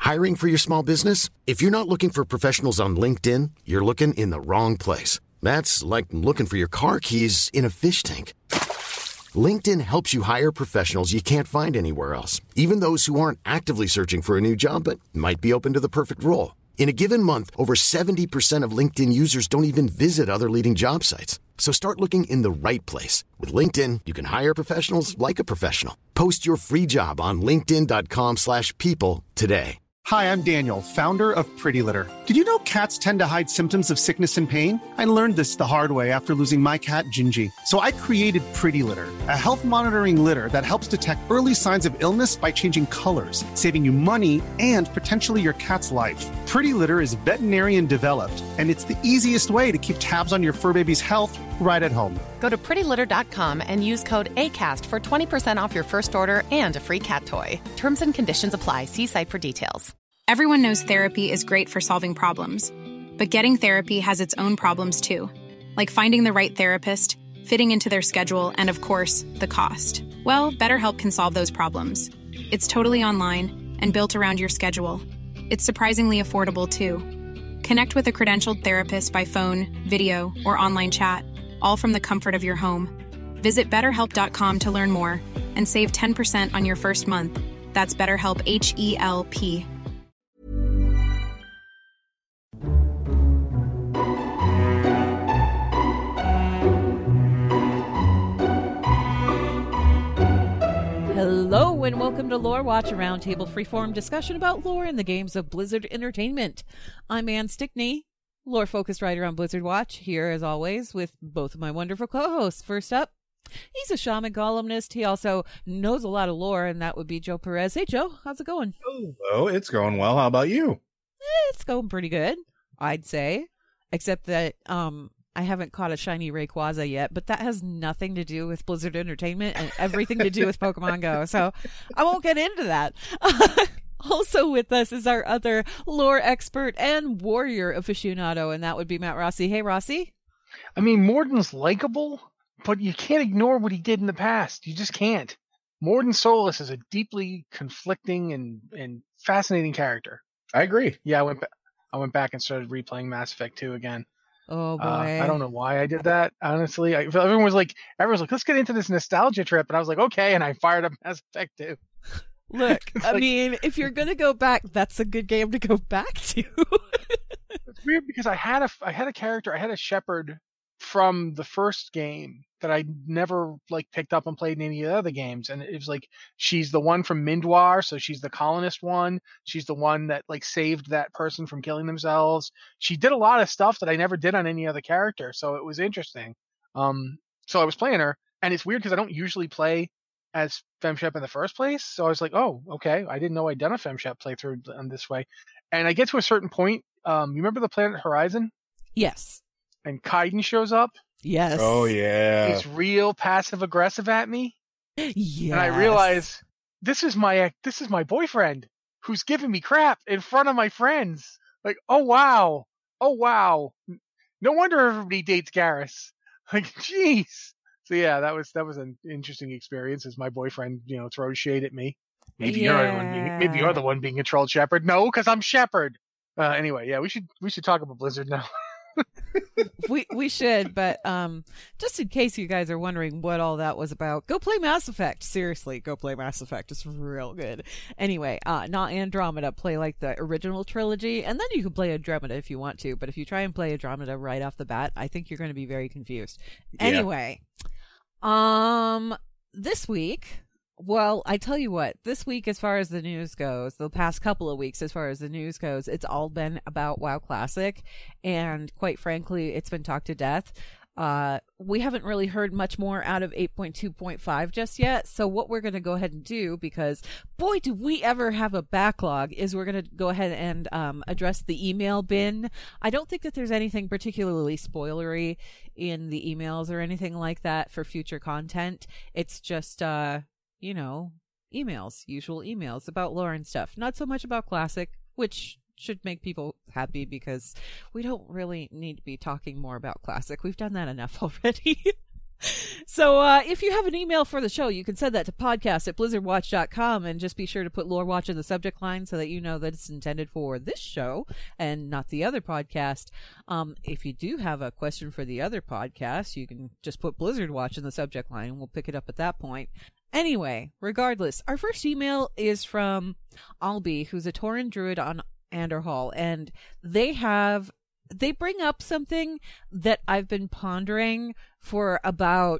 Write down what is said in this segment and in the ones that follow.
Hiring for your small business? If you're not looking for professionals on LinkedIn, you're looking in the wrong place. That's like looking for your car keys in a fish tank. LinkedIn helps you hire professionals you can't find anywhere else, even those who aren't actively searching for a new job but might be open to the perfect role. In a given month, over 70% of LinkedIn users don't even visit other leading job sites. So start looking in the right place. With LinkedIn, you can hire professionals like a professional. Post your free job on linkedin.com/people today. Hi, I'm Daniel, founder of Pretty Litter. Did you know cats tend to hide symptoms of sickness and pain? I learned this the hard way after losing my cat, Gingy. So I created Pretty Litter, a health monitoring litter that helps detect early signs of illness by changing colors, saving you money and potentially your cat's life. Pretty Litter is veterinarian developed, and it's the easiest way to keep tabs on your fur baby's health right at home. Go to prettylitter.com and use code ACAST for 20% off your first order and a free cat toy. Terms and conditions apply. See site for details. Everyone knows therapy is great for solving problems, but getting therapy has its own problems too, like finding the right therapist, fitting into their schedule, and of course, the cost. Well, BetterHelp can solve those problems. It's totally online and built around your schedule. It's surprisingly affordable too. Connect with a credentialed therapist by phone, video, or online chat, all from the comfort of your home. Visit BetterHelp.com to learn more and save 10% on your first month. That's BetterHelp, H-E-L-P. Hello and welcome to Lore Watch, a roundtable freeform discussion about lore in the games of Blizzard Entertainment. I'm Ann Stickney, lore-focused writer on Blizzard Watch, here as always with both of my wonderful co-hosts. First up, he's a shaman columnist. He also knows a lot of lore, and that would be Joe Perez. Hey, Joe, how's it going? Hello, it's going well. How about you? It's going pretty good, I'd say, except that I haven't caught a shiny Rayquaza yet, but that has nothing to do with Blizzard Entertainment and everything to do with Pokemon Go, so I won't get into that. Also with us is our other lore expert and warrior aficionado, and that would be Matt Rossi. Hey, Rossi. I mean, Morden's likable, but you can't ignore what he did in the past. You just can't. Morden Solis is a deeply conflicting and fascinating character. I agree. Yeah, I went back and started replaying Mass Effect 2 again. Oh boy! I don't know why I did that. Honestly, everyone was like, let's get into this nostalgia trip, and I was like, okay, and I fired up Mass Effect 2. Look, I mean, if you're gonna go back, that's a good game to go back to. It's weird because I had a character, I had a shepherd from the first game that I never picked up and played in any of the other games, and it was like she's the one from Mindwar, so she's the colonist one. She's the one that saved that person from killing themselves. She did a lot of stuff that I never did on any other character, so it was interesting. So I was playing her, and it's weird because I don't usually play as FemShep in the first place, so I was like, oh, okay, I didn't know I'd done a FemShep playthrough on this way. And I get to a certain point. You remember the planet Horizon? Yes. And Kaiden shows up. Yes. Oh, yeah. He's real passive aggressive at me. Yes. And I realize this is my boyfriend who's giving me crap in front of my friends. Like, oh wow. No wonder everybody dates Garrus. Like, jeez. So yeah, that was an interesting experience as my boyfriend, throws shade at me. Maybe you're the one being a trolled shepherd. No, because I'm shepherd. Anyway, yeah, we should talk about Blizzard now. we should, but just in case you guys are wondering what all that was about, go play Mass Effect. Seriously, go play Mass Effect. It's real good. Anyway, not Andromeda. Play the original trilogy, and then you can play Andromeda if you want to. But if you try and play Andromeda right off the bat, I think you're going to be very confused. Yeah. Anyway, this week. Well, I tell you what, this week, as far as the news goes, the past couple of weeks, as far as the news goes, it's all been about WoW Classic. And quite frankly, it's been talked to death. We haven't really heard much more out of 8.2.5 just yet. So what we're going to go ahead and do, because boy, do we ever have a backlog, is we're going to go ahead and address the email bin. I don't think that there's anything particularly spoilery in the emails or anything like that for future content. It's just, emails, usual emails about lore and stuff. Not so much about Classic, which should make people happy because we don't really need to be talking more about Classic. We've done that enough already. So if you have an email for the show, you can send that to podcast@blizzardwatch.com and just be sure to put Lore Watch in the subject line so that you know that it's intended for this show and not the other podcast. If you do have a question for the other podcast, you can just put Blizzard Watch in the subject line and we'll pick it up at that point. Anyway, regardless, our first email is from Albi, who's a Tauren druid on Anderhall, and they bring up something that I've been pondering for about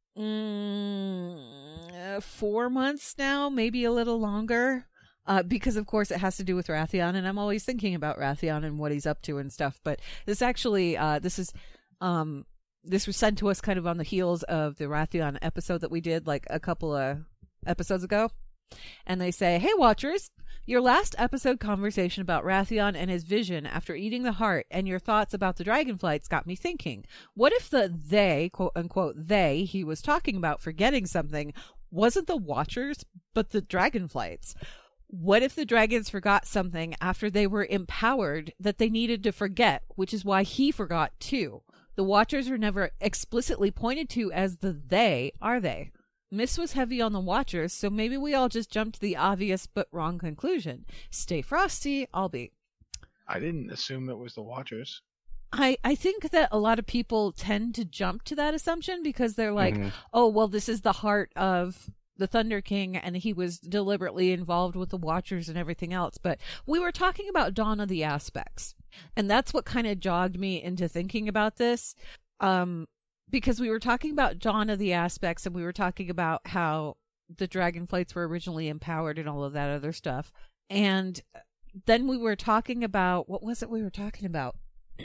4 months now, maybe a little longer, because of course it has to do with Wrathion, and I'm always thinking about Wrathion and what he's up to and stuff. But this actually, this was sent to us kind of on the heels of the Wrathion episode that we did like a couple of episodes ago. And they say, "Hey Watchers, your last episode conversation about Wrathion and his vision after eating the heart and your thoughts about the dragonflights got me thinking. What if the they, quote unquote, they he was talking about forgetting something wasn't the Watchers, but the dragonflights? What if the dragons forgot something after they were empowered that they needed to forget, which is why he forgot too? The Watchers are never explicitly pointed to as the they, are they? Miss was heavy on the Watchers, so maybe we all just jumped to the obvious but wrong conclusion. Stay frosty, Albi." I didn't assume it was the Watchers. I think that a lot of people tend to jump to that assumption because they're like, oh, well, this is the heart of the Thunder King, and he was deliberately involved with the Watchers and everything else. But we were talking about Dawn of the Aspects, and that's what kind of jogged me into thinking about this. Because we were talking about Dawn of the Aspects, and we were talking about how the dragonflights were originally empowered and all of that other stuff. And then we were talking about, what was it we were talking about?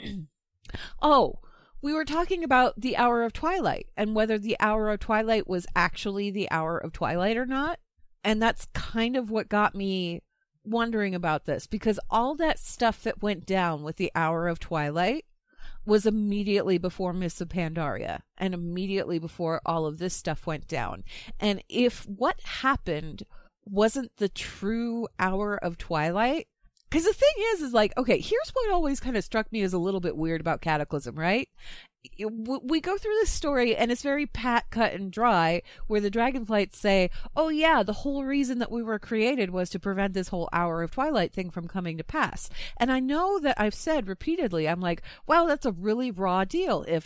We were talking about the Hour of Twilight and whether the Hour of Twilight was actually the Hour of Twilight or not. And that's kind of what got me wondering about this, because all that stuff that went down with the Hour of Twilight was immediately before Mists of Pandaria and immediately before all of this stuff went down. And if what happened wasn't the true Hour of Twilight, because the thing is like, okay, here's what always kind of struck me as a little bit weird about Cataclysm, right? We go through this story and it's very pat, cut, and dry, where the dragonflights say, oh yeah, the whole reason that we were created was to prevent this whole Hour of Twilight thing from coming to pass. And I know that I've said repeatedly, I'm like, wow, that's a really raw deal if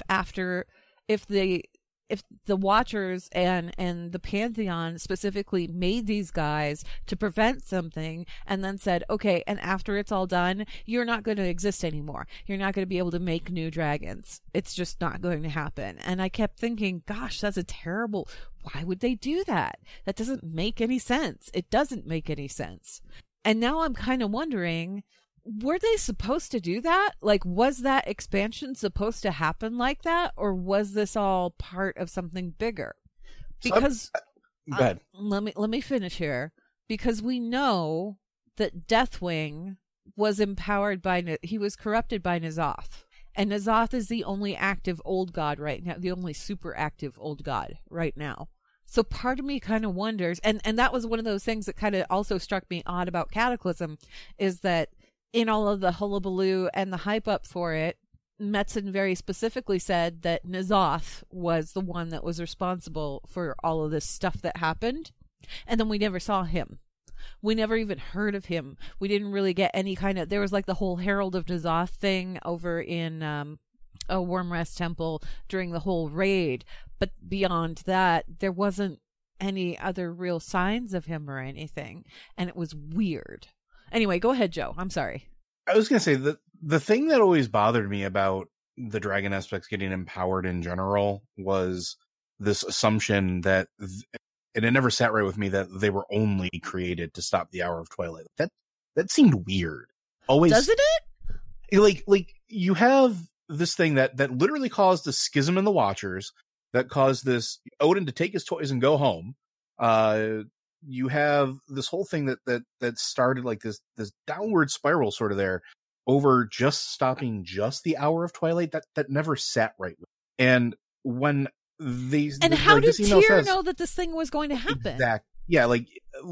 the Watchers and the Pantheon specifically made these guys to prevent something and then said, okay, and after it's all done, you're not going to exist anymore. You're not going to be able to make new dragons. It's just not going to happen. And I kept thinking, gosh, that's a terrible, why would they do that? That doesn't make any sense. It doesn't make any sense. And now I'm kind of wondering, were they supposed to do that? Like, was that expansion supposed to happen like that? Or was this all part of something bigger? Because go ahead. Let me finish here. Because we know that Deathwing was empowered by, he was corrupted by N'Zoth. And N'Zoth is the only active old god right now, the only super active old god right now. So part of me kind of wonders, and that was one of those things that kind of also struck me odd about Cataclysm, is that in all of the hullabaloo and the hype up for it, Metzen very specifically said that N'Zoth was the one that was responsible for all of this stuff that happened. And then we never saw him. We never even heard of him. We didn't really get any kind of, there was like the whole Herald of N'Zoth thing over in a Wormrest Temple during the whole raid. But beyond that, there wasn't any other real signs of him or anything. And it was weird. Anyway, go ahead, Joe. I'm sorry. I was going to say that the thing that always bothered me about the dragon aspects getting empowered in general was this assumption that, and it never sat right with me, that they were only created to stop the Hour of Twilight. That seemed weird. Always, doesn't it? Like you have this thing that literally caused a schism in the Watchers, that caused this Odin to take his toys and go home. You have this whole thing that started like this downward spiral sort of there over just stopping just the Hour of Twilight. That never sat right with me. And when these, and how like, did Tyr know that this thing was going to happen? Yeah, like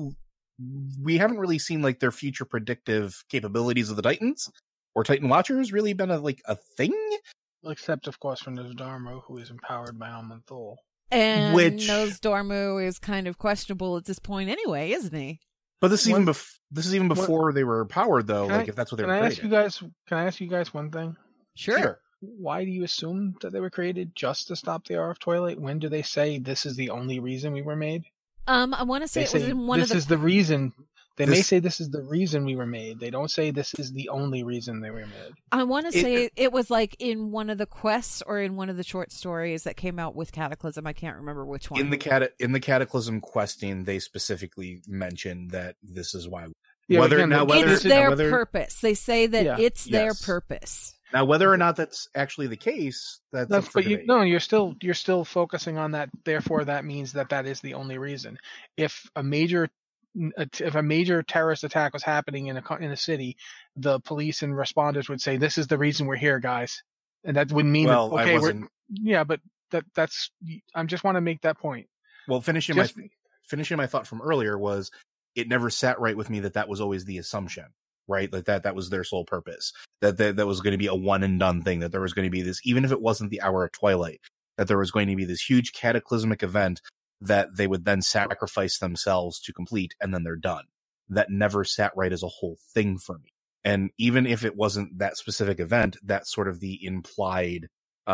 we haven't really seen like their future predictive capabilities of the Titans or Titan Watchers really been a thing. Except, of course, for Nozdormu, who is empowered by Aman'Thul. And Which- Nozdormu is kind of questionable at this point anyway, isn't he? But this is even before they were powered, though. Can Like I- if that's what they Can were I ask created. you guys? Can I ask you guys one thing? Sure. Why do you assume that they were created just to stop the Hour of Twilight? When do they say this is the only reason we were made? I want to say They it was say in one of this the. is the reason. They may This- say this is the reason we were made. They don't say this is the only reason they were made. I want to say it was like in one of the quests or in one of the short stories that came out with Cataclysm. I can't remember which one. In the Cataclysm questing, they specifically mentioned that this is why. Yeah, Whether- again, now whether- it's their whether- purpose. They say that Yeah. it's their Yes. purpose. Now, whether or not that's actually the case, that's up for But debate. you're still focusing on that. Therefore, that means that is the only reason. If a major terrorist attack was happening in a city, the police and responders would say, "This is the reason we're here, guys," and that would mean Well, that, I okay, wasn't. but that's. I just want to make that point. Well, finishing my thought from earlier was it never sat right with me that was always the assumption, right? Like that was their sole purpose. That was going to be a one and done thing. That there was going to be this, even if it wasn't the Hour of Twilight, that there was going to be this huge cataclysmic event that they would then sacrifice themselves to complete, and then they're done. That never sat right as a whole thing for me. And even if it wasn't that specific event, that's sort of the implied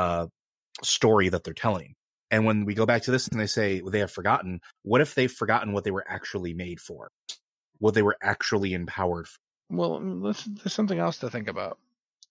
story that they're telling. And when we go back to this and they say they have forgotten, what if they've forgotten what they were actually made for? What they were actually empowered for? Well, there's something else to think about.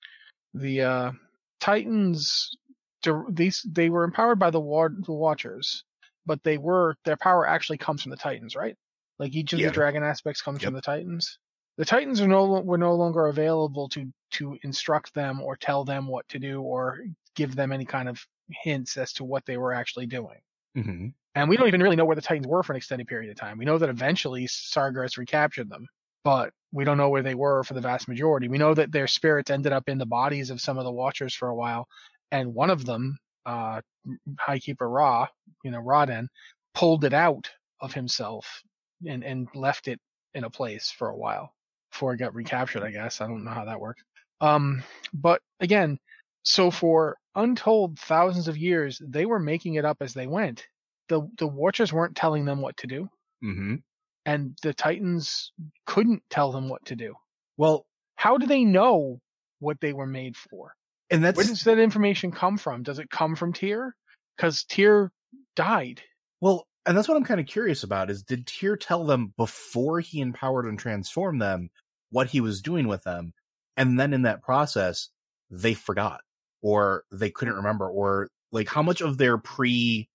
The Titans, they were empowered by the Watchers, but their power actually comes from the Titans, right? Like each of the dragon aspects comes from the Titans. The Titans were no longer available to instruct them or tell them what to do or give them any kind of hints as to what they were actually doing. Mm-hmm. And we don't even really know where the Titans were for an extended period of time. We know that eventually Sargeras recaptured them, but we don't know where they were for the vast majority. We know that their spirits ended up in the bodies of some of the Watchers for a while, and one of them, Highkeeper Ra, Raden, pulled it out of himself and left it in a place for a while before it got recaptured, I guess. I don't know how that worked. But again, so for untold thousands of years, they were making it up as they went. The Watchers weren't telling them what to do. Mm-hmm. And the Titans couldn't tell them what to do. Well, how do they know what they were made for? And Where does that information come from? Does it come from Tyr? Because Tyr died. Well, and that's what I'm kind of curious about is did Tyr tell them before he empowered and transformed them what he was doing with them? And then in that process, they forgot or they couldn't remember, or like how much of their pre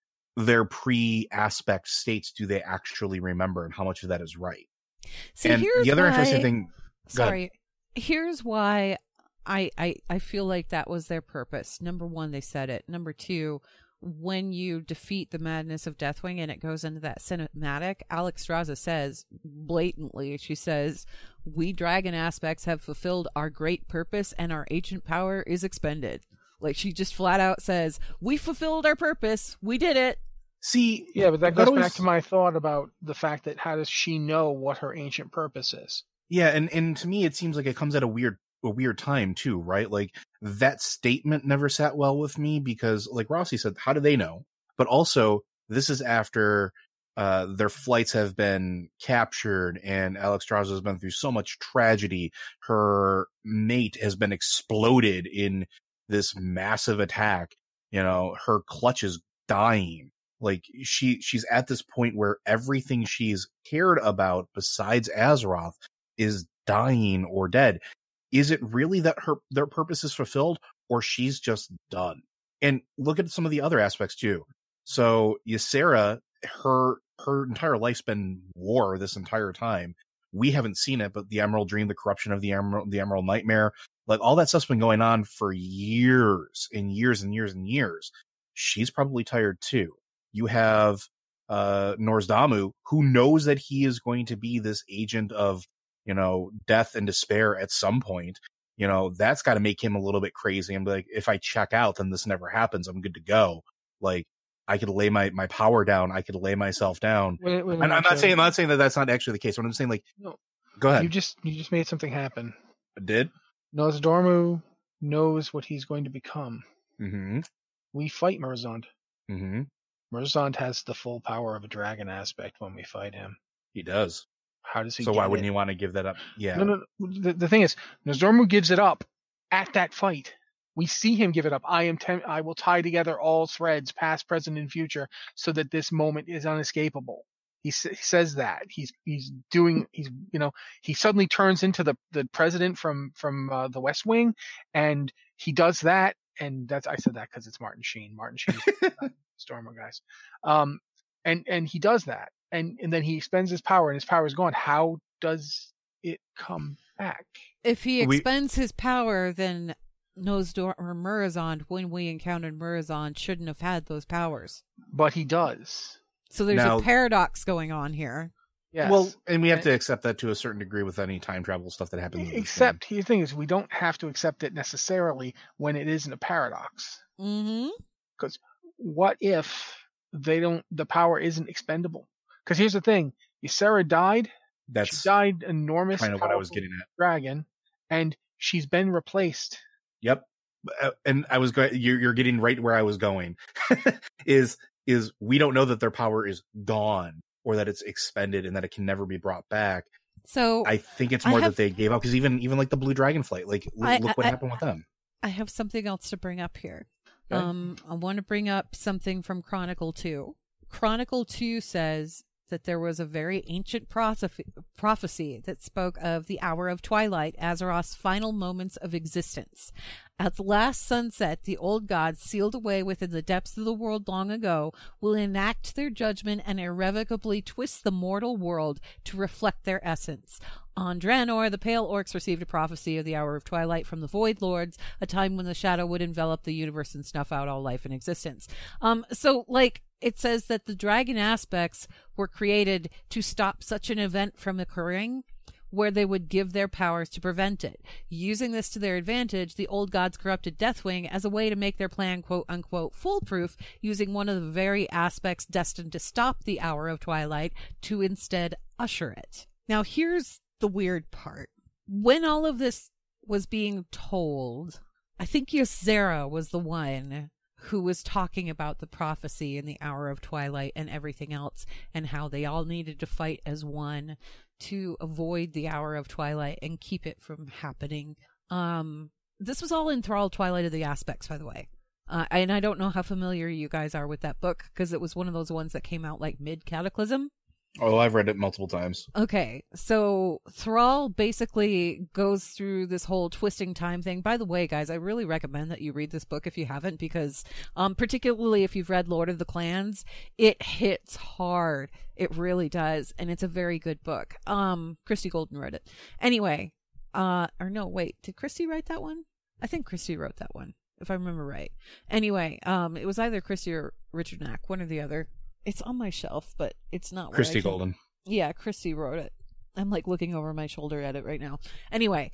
aspect states do they actually remember and how much of that is right? See, and here's the other why, interesting thing. Sorry. Here's why I feel like that was their purpose. Number one, they said it. Number two, when you defeat the madness of Deathwing and it goes into that cinematic, Alexstrasza says blatantly, she says, "We dragon aspects have fulfilled our great purpose and our ancient power is expended." Like she just flat out says, "We fulfilled our purpose. We did it." See, yeah, but that goes back to my thought about the fact that how does she know what her ancient purpose is? Yeah, and to me it seems like it comes at a weird time too, right? Like that statement never sat well with me because, like Rossi said, how do they know? But also, this is after their flights have been captured and Alexstrasza has been through so much tragedy. Her mate has been exploded in this massive attack. Her clutch is dying. Like she's at this point where everything she's cared about besides Azeroth is dying or dead. Is it really that their purpose is fulfilled, or she's just done? And look at some of the other aspects too. So Ysera, her entire life's been war this entire time. We haven't seen it, but the Emerald Dream, the corruption of the Emerald Nightmare, like all that stuff's been going on for years and years and years and years. She's probably tired too. You have Nozdormu, who knows that he is going to be this agent of death and despair at some point. That's got to make him a little bit crazy. I'm like, if I check out, then this never happens. I'm good to go. Like, I could lay my power down. I could lay myself down. I'm not saying that that's not actually the case. But I'm just saying, like, no, go ahead. You just made something happen. I did? Nozdormu knows what he's going to become. Mm-hmm. We fight Murazond. Mm-hmm. Murazond has the full power of a dragon aspect when we fight him. He does. How does he? So get why wouldn't it? he want to give that up? Yeah. No. The thing is, Nozdormu gives it up at that fight. We see him give it up. I will tie together all threads, past, present, and future, so that this moment is unescapable. He says that he suddenly turns into the president from the West Wing, and he does that. And I said that because it's Martin Sheen. Martin Sheen, Stormer guys. And he does that, and then he expends his power, and his power is gone. How does it come back? If he expends his power, then Nozdormu or Murazond, when we encountered Murazond, shouldn't have had those powers. But he does. So there's a paradox going on here. Yes. Well, and we have to accept that to a certain degree with any time travel stuff that happens. Except the thing is, we don't have to accept it necessarily when it isn't a paradox. Mm-hmm. Because what if the power isn't expendable? Because here's the thing: Ysera died. She died enormous. Kind of what I was getting at. Dragon, and she's been replaced. Yep. And I was going. You're getting right where I was going. is we don't know that their power is gone or that it's expended and that it can never be brought back. So I think it's more that they gave up, because even like the Blue Dragon flight, like look what happened with them. I have something else to bring up here. Okay. I want to bring up something from Chronicle 2. Chronicle 2 says that there was a very ancient prophecy that spoke of the hour of twilight, Azeroth's final moments of existence. At the last sunset, the old gods, sealed away within the depths of the world long ago, will enact their judgment and irrevocably twist the mortal world to reflect their essence. On Draenor, the Pale Orcs received a prophecy of the hour of twilight from the Void Lords, a time when the shadow would envelop the universe and snuff out all life in existence. It says that the dragon aspects were created to stop such an event from occurring, where they would give their powers to prevent it. Using this to their advantage, the old gods corrupted Deathwing as a way to make their plan quote-unquote foolproof, using one of the very aspects destined to stop the hour of twilight to instead usher it. Now here's the weird part. When all of this was being told, I think Ysera was the one who was talking about the prophecy and the hour of twilight and everything else, and how they all needed to fight as one to avoid the hour of twilight and keep it from happening. This was all in Thrall Twilight of the Aspects, by the way. And I don't know how familiar you guys are with that book, because it was one of those ones that came out like mid-Cataclysm. Oh, I've read it multiple times. Okay, so Thrall basically goes through this whole twisting time thing. By the way, guys, I really recommend that you read this book if you haven't, because particularly if you've read Lord of the Clans, it hits hard. It really does, and it's a very good book. Christy Golden wrote it. Anyway, or no, wait, did Christy write that one? I think Christy wrote that one, if I remember right. Anyway, it was either Christy or Richard Knack, one or the other. It's on my shelf, but it's not. Christy Golden. Yeah, Christy wrote it. I'm like looking over my shoulder at it right now. Anyway,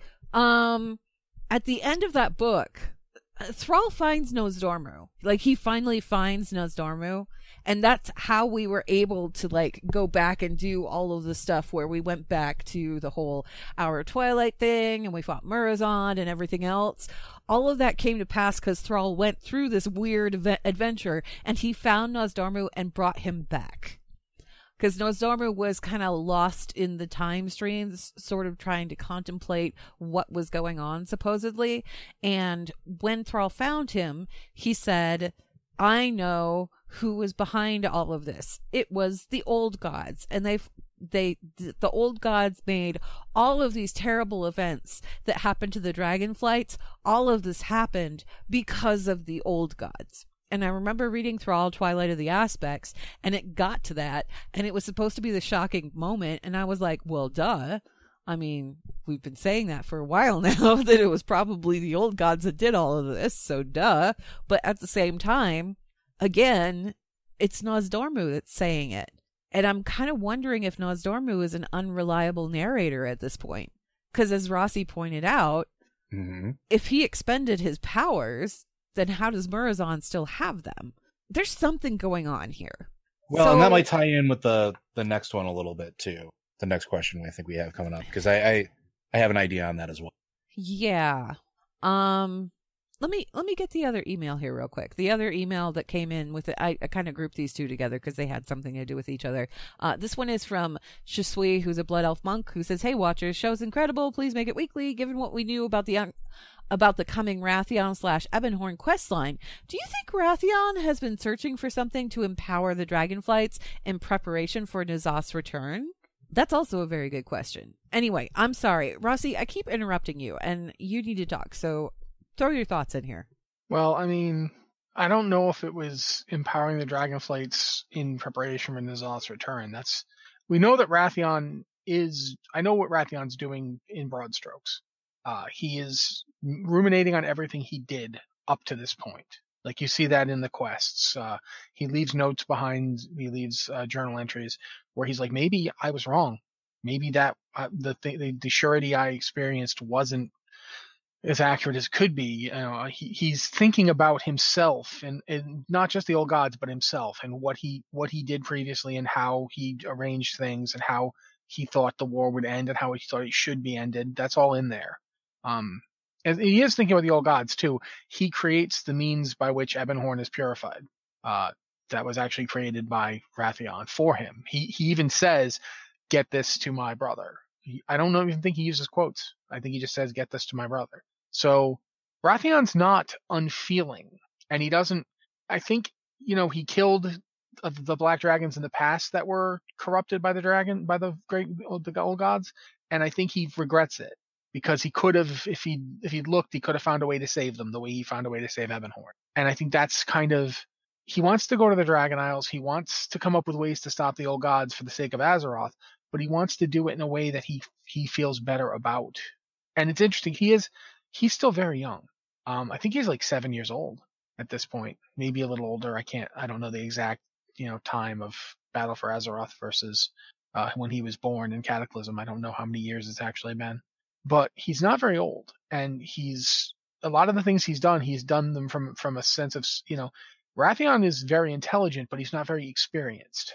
at the end of that book, Thrall finds Nozdormu. Like, he finally finds Nozdormu, and that's how we were able to like go back and do all of the stuff where we went back to the whole Hour of Twilight thing, and we fought Murazond and everything else. All of that came to pass because Thrall went through this weird adventure, and he found Nozdormu and brought him back. Because Nozdormu was kind of lost in the time streams, sort of trying to contemplate what was going on, supposedly. And when Thrall found him, he said, I know who was behind all of this. It was the old gods. And the old gods made all of these terrible events that happened to the dragonflights. All of this happened because of the old gods. And I remember reading Thrall Twilight of the Aspects, and it got to that, and it was supposed to be the shocking moment, and I was like, well, duh. I mean, we've been saying that for a while now, that it was probably the old gods that did all of this, so duh. But at the same time, again, it's Nozdormu that's saying it. And I'm kind of wondering if Nozdormu is an unreliable narrator at this point. Because as Rossi pointed out, if he expended his powers, then how does Murazond still have them? There's something going on here. Well, and that might tie in with the next one a little bit too. The next question I think we have coming up, because I have an idea on that as well. Yeah. Let me get the other email here real quick. The other email that came in with it, I kind of grouped these two together because they had something to do with each other. This one is from Shisui, who's a Blood Elf monk, who says, "Hey Watchers, show's incredible. Please make it weekly. Given what we knew about the coming Wrathion / Ebonhorn questline, do you think Wrathion has been searching for something to empower the Dragonflights in preparation for N'Zoth's return?" That's also a very good question. Anyway, I'm sorry, Rossi, I keep interrupting you, and you need to talk, so throw your thoughts in here. Well, I mean, I don't know if it was empowering the Dragonflights in preparation for N'Zoth's return. We know that Wrathion is. I know what Rathion's doing in broad strokes. He is ruminating on everything he did up to this point. Like, you see that in the quests. He leaves notes behind. He leaves journal entries where he's like, maybe I was wrong. Maybe that the surety I experienced wasn't as accurate as could be. He's thinking about himself and not just the old gods, but himself and what he did previously and how he arranged things and how he thought the war would end and how he thought it should be ended. That's all in there. And he is thinking about the old gods too. He creates the means by which Ebonhorn is purified. That was actually created by Wrathion for him. He even says, "Get this to my brother." I don't even think he uses quotes. I think he just says, "Get this to my brother." So Rathion's not unfeeling, and he doesn't. I think he killed the black dragons in the past that were corrupted by the old gods, and I think he regrets it. Because he could have, if he'd looked, he could have found a way to save them the way he found a way to save Ebonhorn. And I think that's kind of, he wants to go to the Dragon Isles. He wants to come up with ways to stop the old gods for the sake of Azeroth, but he wants to do it in a way that he feels better about. And it's interesting. He's still very young. I think he's like 7 years old at this point, maybe a little older. I don't know the exact, time of Battle for Azeroth versus when he was born in Cataclysm. I don't know how many years it's actually been. But he's not very old, and a lot of the things he's done them from a sense of, Wrathion is very intelligent, but he's not very experienced.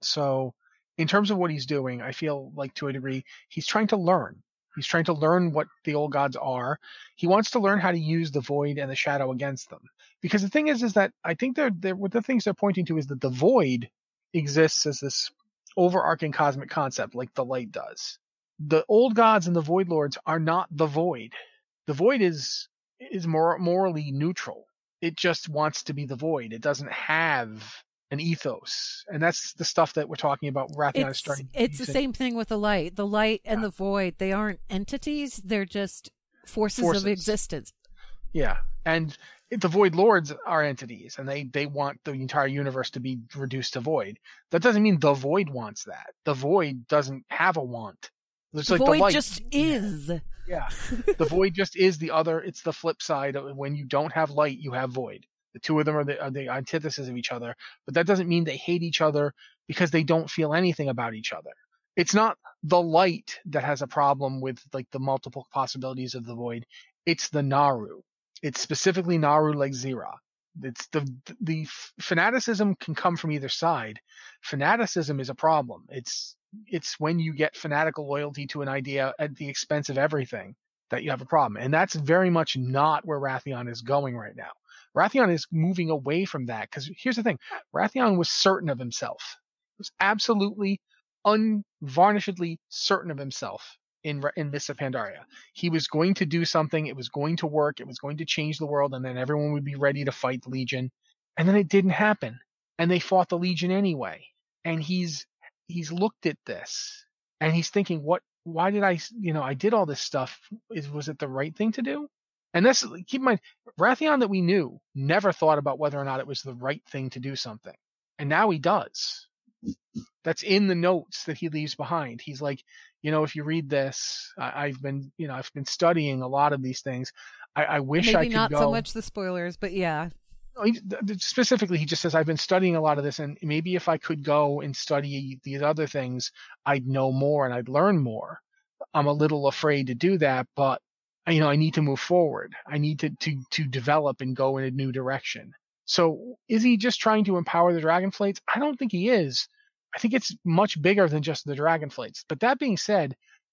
So in terms of what he's doing, I feel like to a degree, he's trying to learn. He's trying to learn what the old gods are. He wants to learn how to use the void and the shadow against them. Because the thing is that I think what the things they're pointing to is that the void exists as this overarching cosmic concept like the light does. The old gods and the void lords are not the void. The void is more morally neutral. It just wants to be the void. It doesn't have an ethos, and that's the stuff that we're talking about. Wrathion is starting. It's the same thing with the light. The light and the void, they aren't entities. They're just forces of existence. Yeah, and the void lords are entities, and they want the entire universe to be reduced to void. That doesn't mean the void wants that. The void doesn't have a want. It's the like void the light just is. Yeah. The void just is the other. It's the flip side of when you don't have light, you have void. The two of them are the antithesis of each other, but that doesn't mean they hate each other because they don't feel anything about each other. It's not the light that has a problem with like the multiple possibilities of the void. It's the Naaru. It's specifically Naaru like Xerath. It's the fanaticism can come from either side. Fanaticism is a problem. It's when you get fanatical loyalty to an idea at the expense of everything that you have a problem. And that's very much not where Wrathion is going right now. Wrathion is moving away from that because here's the thing. Wrathion was certain of himself. He was absolutely, unvarnishedly certain of himself in Mists of Pandaria. He was going to do something. It was going to work. It was going to change the world. And then everyone would be ready to fight the Legion. And then it didn't happen. And they fought the Legion anyway. And he's looked at this and he's thinking, why did I did all this stuff. Was it the right thing to do? And this, keep in mind, Wrathion that we knew never thought about whether or not it was the right thing to do something. And now he does. That's in the notes that he leaves behind. He's like, if you read this, I've been studying a lot of these things. I wish I could maybe not go. so much the spoilers, but yeah. Specifically, he just says, I've been studying a lot of this, and maybe if I could go and study these other things, I'd know more and I'd learn more. I'm a little afraid to do that, but I need to move forward. I need to develop and go in a new direction. So is he just trying to empower the Dragonflights? I don't think he is. I think it's much bigger than just the Dragonflights. But that being said,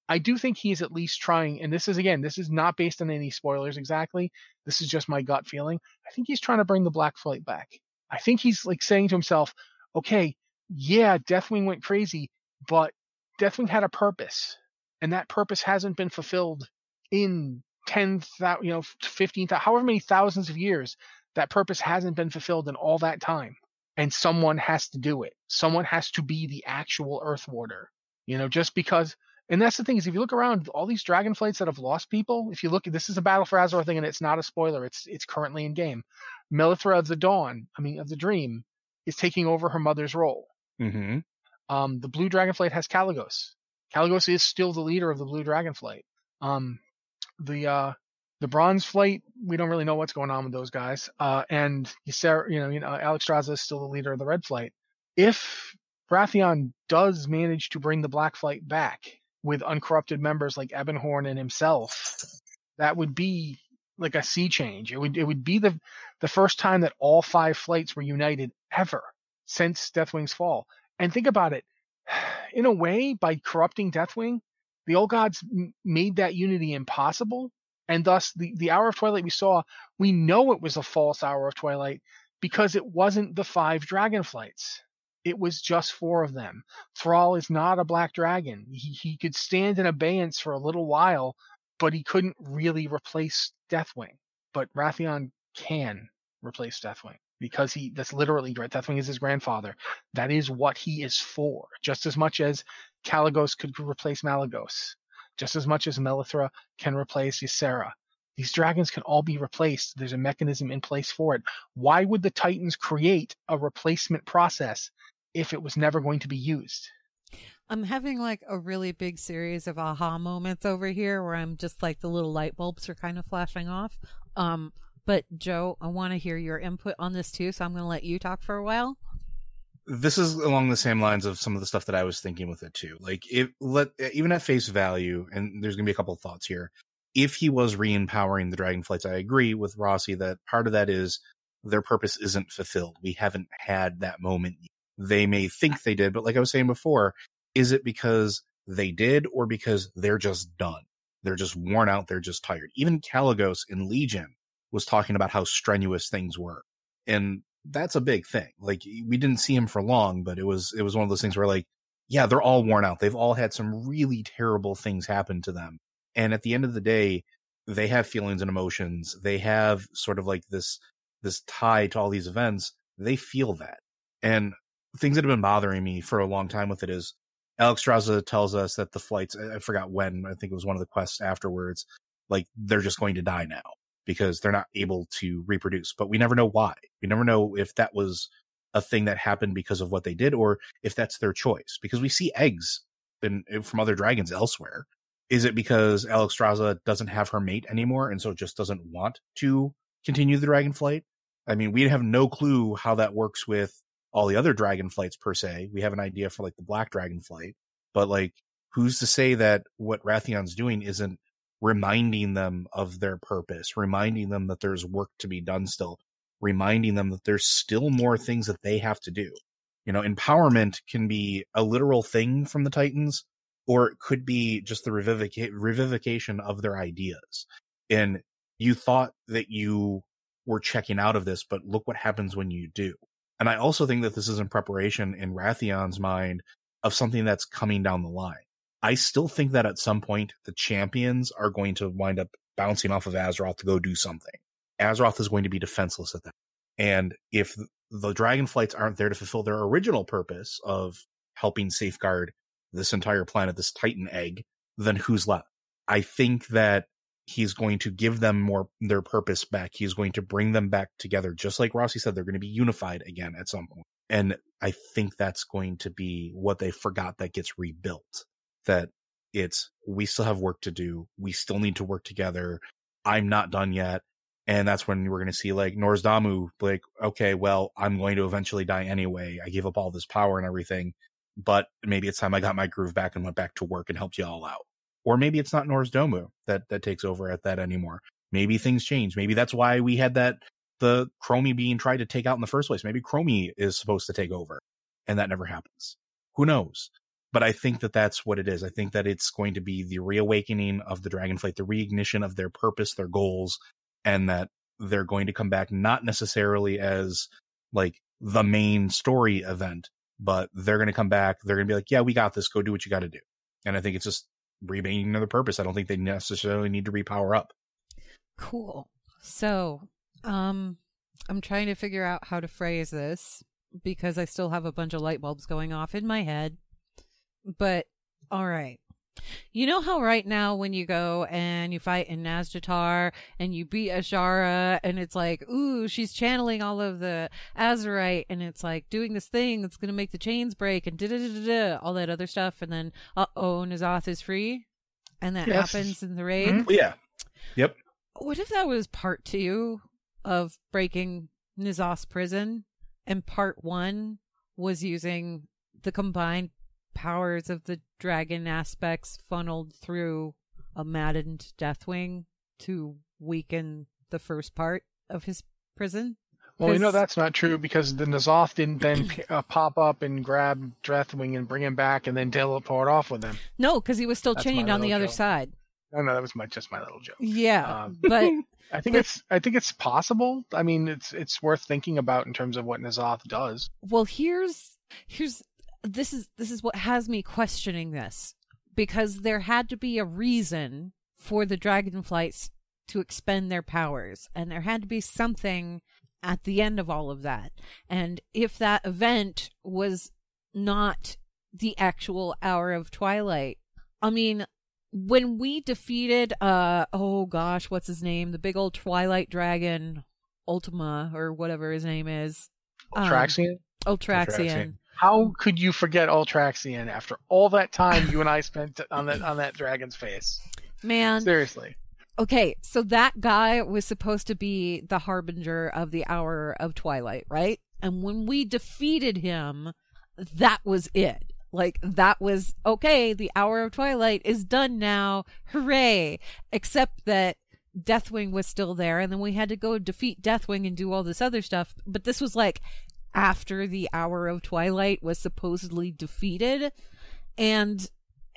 I do think he's at least trying, and this is not based on any spoilers exactly. This is just my gut feeling. I think he's trying to bring the Black Flight back. I think he's like saying to himself, okay, yeah, Deathwing went crazy, but Deathwing had a purpose, and that purpose hasn't been fulfilled in 10,000, 15,000, however many thousands of years. That purpose hasn't been fulfilled in all that time, and someone has to do it. Someone has to be the actual Earth Warder. Just because. And that's the thing is, if you look around, all these Dragonflights that have lost people, if you look, this is a Battle for Azeroth thing, and it's not a spoiler. It's currently in game. Melithra of the Dream, is taking over her mother's role. Mm-hmm. The Blue Dragonflight has Kalecgos. Kalecgos is still the leader of the Blue Dragonflight. The Bronze Flight, we don't really know what's going on with those guys. And Alexstrasza is still the leader of the Red Flight. If Wrathion does manage to bring the Black Flight back with uncorrupted members like Ebonhorn and himself, that would be like a sea change. It would be the first time that all 5 flights were united ever since Deathwing's fall. And think about it, in a way, by corrupting Deathwing, the Old Gods made that unity impossible, and thus the Hour of Twilight we saw, we know it was a false Hour of Twilight because it wasn't the 5 Dragonflights. It was just 4 of them. Thrall is not a black dragon. He could stand in abeyance for a little while, but he couldn't really replace Deathwing. But Wrathion can replace Deathwing because that's literally, Deathwing is his grandfather. That is what he is for. Just as much as Kalecgos could replace Malygos. Just as much as Melithra can replace Ysera. These dragons can all be replaced. There's a mechanism in place for it. Why would the Titans create a replacement process if it was never going to be used? I'm having like a really big series of aha moments over here where I'm just like the little light bulbs are kind of flashing off. But Joe, I want to hear your input on this too, so I'm going to let you talk for a while. This is along the same lines of some of the stuff that I was thinking with it too. Like, even at face value, and there's going to be a couple of thoughts here. If he was re-empowering the Dragonflights, I agree with Rossi that part of that is their purpose isn't fulfilled. We haven't had that moment yet. They may think they did, but like I was saying before, is it because they did or because they're just done? They're just worn out. They're just tired. Even Kalecgos in Legion was talking about how strenuous things were. And that's a big thing. Like, we didn't see him for long, but it was one of those things where, like, yeah, they're all worn out. They've all had some really terrible things happen to them. And at the end of the day, they have feelings and emotions. They have sort of like this tie to all these events. They feel that. And things that have been bothering me for a long time with it is Alexstrasza tells us that the flights, I forgot when, I think it was one of the quests afterwards, like, they're just going to die now because they're not able to reproduce. But we never know why. We never know if that was a thing that happened because of what they did or if that's their choice. Because we see eggs from other dragons elsewhere. Is it because Alexstrasza doesn't have her mate anymore and so just doesn't want to continue the dragon flight? I mean, we have no clue how that works with all the other dragon flights per se. We have an idea for like the black dragon flight, but like, who's to say that what Rathion's doing isn't reminding them of their purpose, reminding them that there's work to be done still, reminding them that there's still more things that they have to do. Empowerment can be a literal thing from the Titans, or it could be just the revivification of their ideas. And you thought that you were checking out of this, but look what happens when you do. And I also think that this is in preparation in Rathion's mind of something that's coming down the line. I still think that at some point the champions are going to wind up bouncing off of Azeroth to go do something. Azeroth is going to be defenseless at that. And if the Dragonflights aren't there to fulfill their original purpose of helping safeguard this entire planet, this Titan egg, then who's left? I think that he's going to give them their purpose back. He's going to bring them back together. Just like Rossi said, they're going to be unified again at some point. And I think that's going to be what they forgot that gets rebuilt. That we still have work to do. We still need to work together. I'm not done yet. And that's when we're going to see like Norzdamu, like, okay, well, I'm going to eventually die anyway. I gave up all this power and everything, but maybe it's time I got my groove back and went back to work and helped you all out. Or maybe it's not Norzdamu that takes over at that anymore. Maybe things change. Maybe that's why we had the Chromie being tried to take out in the first place. Maybe Chromie is supposed to take over and that never happens. Who knows? But I think that that's what it is. I think that it's going to be the reawakening of the Dragonflight, the reignition of their purpose, their goals, and that they're going to come back not necessarily as like the main story event, but they're going to come back. They're going to be like, yeah, we got this. Go do what you got to do. And I think it's just remaining their purpose. I don't think they necessarily need to repower up. Cool. So, I'm trying to figure out how to phrase this because I still have a bunch of light bulbs going off in my head. But, all right. You know how right now when you go and you fight in Nazjatar and you beat Azshara and it's like, ooh, she's channeling all of the Azerite and it's like doing this thing that's going to make the chains break and da-da-da-da-da, all that other stuff. And then, N'Zoth is free. And that happens in the raid. Mm-hmm. Yeah. Yep. What if that was part 2 of breaking N'Zoth's prison and part 1 was using the combined powers of the dragon aspects funneled through a maddened Deathwing to weaken the first part of his prison? Well, we know that's not true because the N'Zoth didn't then pop up and grab Deathwing and bring him back and then teleport off with him. No, because he was still chained on the other side. No, that was just my little joke. Yeah, but I think it's possible. I mean, it's worth thinking about in terms of what N'Zoth does. Well, this is what has me questioning this, because there had to be a reason for the Dragonflights to expend their powers, and there had to be something at the end of all of that. And if that event was not the actual Hour of Twilight, I mean, when we defeated what's his name, the big old Twilight Dragon, Ultima or whatever his name is, Ultraxian. How could you forget Ultraxian after all that time you and I spent on that dragon's face? Man, seriously. Okay, so that guy was supposed to be the harbinger of the Hour of Twilight, right? And when we defeated him, that was it. Like, that was, okay, the Hour of Twilight is done now. Hooray! Except that Deathwing was still there, and then we had to go defeat Deathwing and do all this other stuff. But this was like after the Hour of Twilight was supposedly defeated. And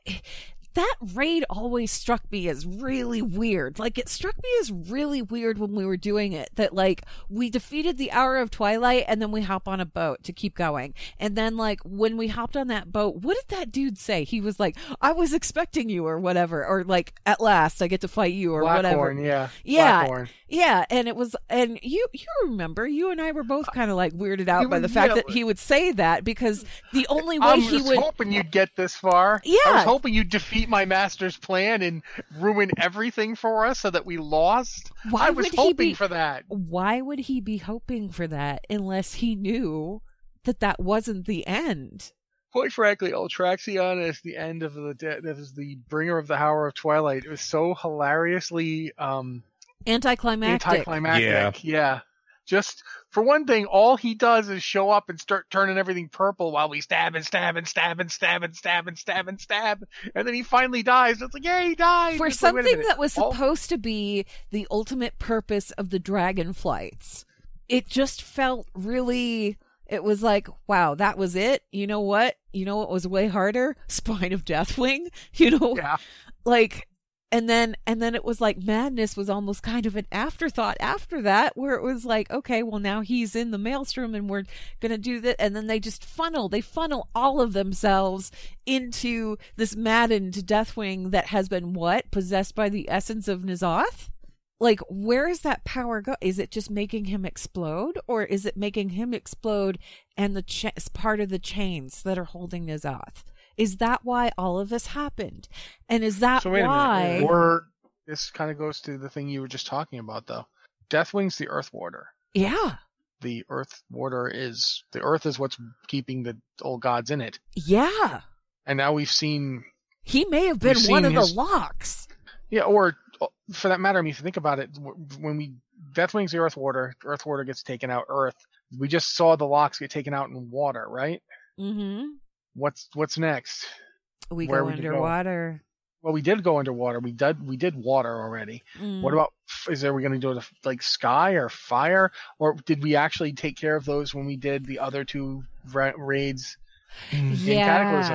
that raid always struck me as really weird. Like, it struck me as really weird when we were doing it, that, like, we defeated the Hour of Twilight and then we hop on a boat to keep going. And then, like, when we hopped on that boat, what did that dude say? He was like, I was expecting you or whatever, or like, at last I get to fight you or whatever. Yeah. Blackhorn. Yeah. And it was, and you remember, you and I were both kind of like weirded out by the fact that he would say that, because the only way he would. I was hoping you'd get this far. Yeah. I was hoping you'd defeat my master's plan and ruin everything for us so that we lost. I was hoping for that. Why would he be hoping for that unless he knew that that wasn't the end? Quite frankly, Ultraxion is the end of the bringer of the Hour of Twilight. It was so hilariously anticlimactic. Yeah. Just, for one thing, all he does is show up and start turning everything purple while we stab and stab and stab and stab and stab and stab and stab. And then he finally dies. It's like, yeah, he died. For something that was supposed to be the ultimate purpose of the Dragonflights, it just felt really... It was like, wow, that was it? You know what? You know what was way harder? Spine of Deathwing. You know? Yeah. Like... And then it was like Madness was almost kind of an afterthought after that, where it was like, okay, well, now he's in the Maelstrom and we're going to do that. And then they just funnel all of themselves into this maddened Deathwing that has been possessed by the essence of N'Zoth? Like, where is that power go? Is it just making him explode, or is it making him explode and part of the chains that are holding N'Zoth? Is that why all of this happened? And is that why... Or this kind of goes to the thing you were just talking about, though. Deathwing's the Earth Warder. Yeah. The Earth Warder is... The Earth is what's keeping the old gods in it. Yeah. And now we've seen... He may have been one of the locks. Yeah, or for that matter, I mean, if you think about it, when Deathwing's the Earth Warder gets taken out, Earth. We just saw the locks get taken out in water, right? Mm-hmm. What's next? We go underwater. Well, we did go underwater. We did water already. What about, we going to do it like sky or fire? Or did we actually take care of those when we did the other two raids in Cataclysm?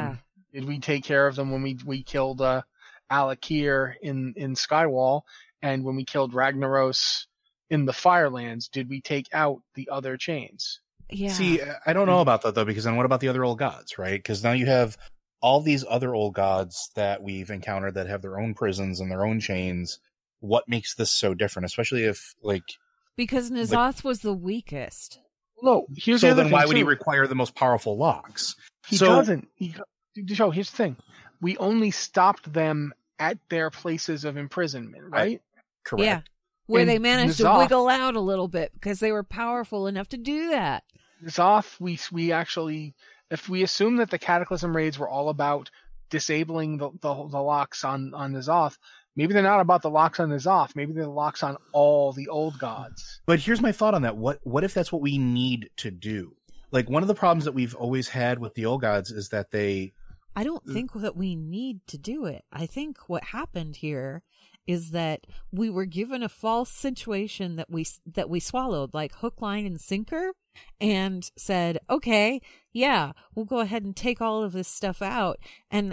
Did we take care of them when we killed Alakir in Skywall, and when we killed Ragnaros in the Firelands? Did we take out the other chains? Yeah. See, I don't know about that though, because then what about the other old gods, right? Because now you have all these other old gods that we've encountered that have their own prisons and their own chains. What makes this so different, especially if because N'Zoth was the weakest. No, here's so the other then thing, why would he too. require the most powerful locks? He doesn't. Joe, here's the thing. We only stopped them at their places of imprisonment, right? Correct. Yeah. Where And they managed to N'Zoth- wiggle out a little bit because they were powerful enough to do that. N'Zoth, we actually, if we assume that the Cataclysm raids were all about disabling the locks on N'Zoth, maybe they're not about the locks on N'Zoth. Maybe they're the locks on all the old gods. But here's my thought on that. What if that's what we need to do? Like, one of the problems that we've always had with the old gods is that I don't think that we need to do it. I think what happened here is that we were given a false situation that we swallowed, like hook, line, and sinker, and said, okay, yeah, we'll go ahead and take all of this stuff out. And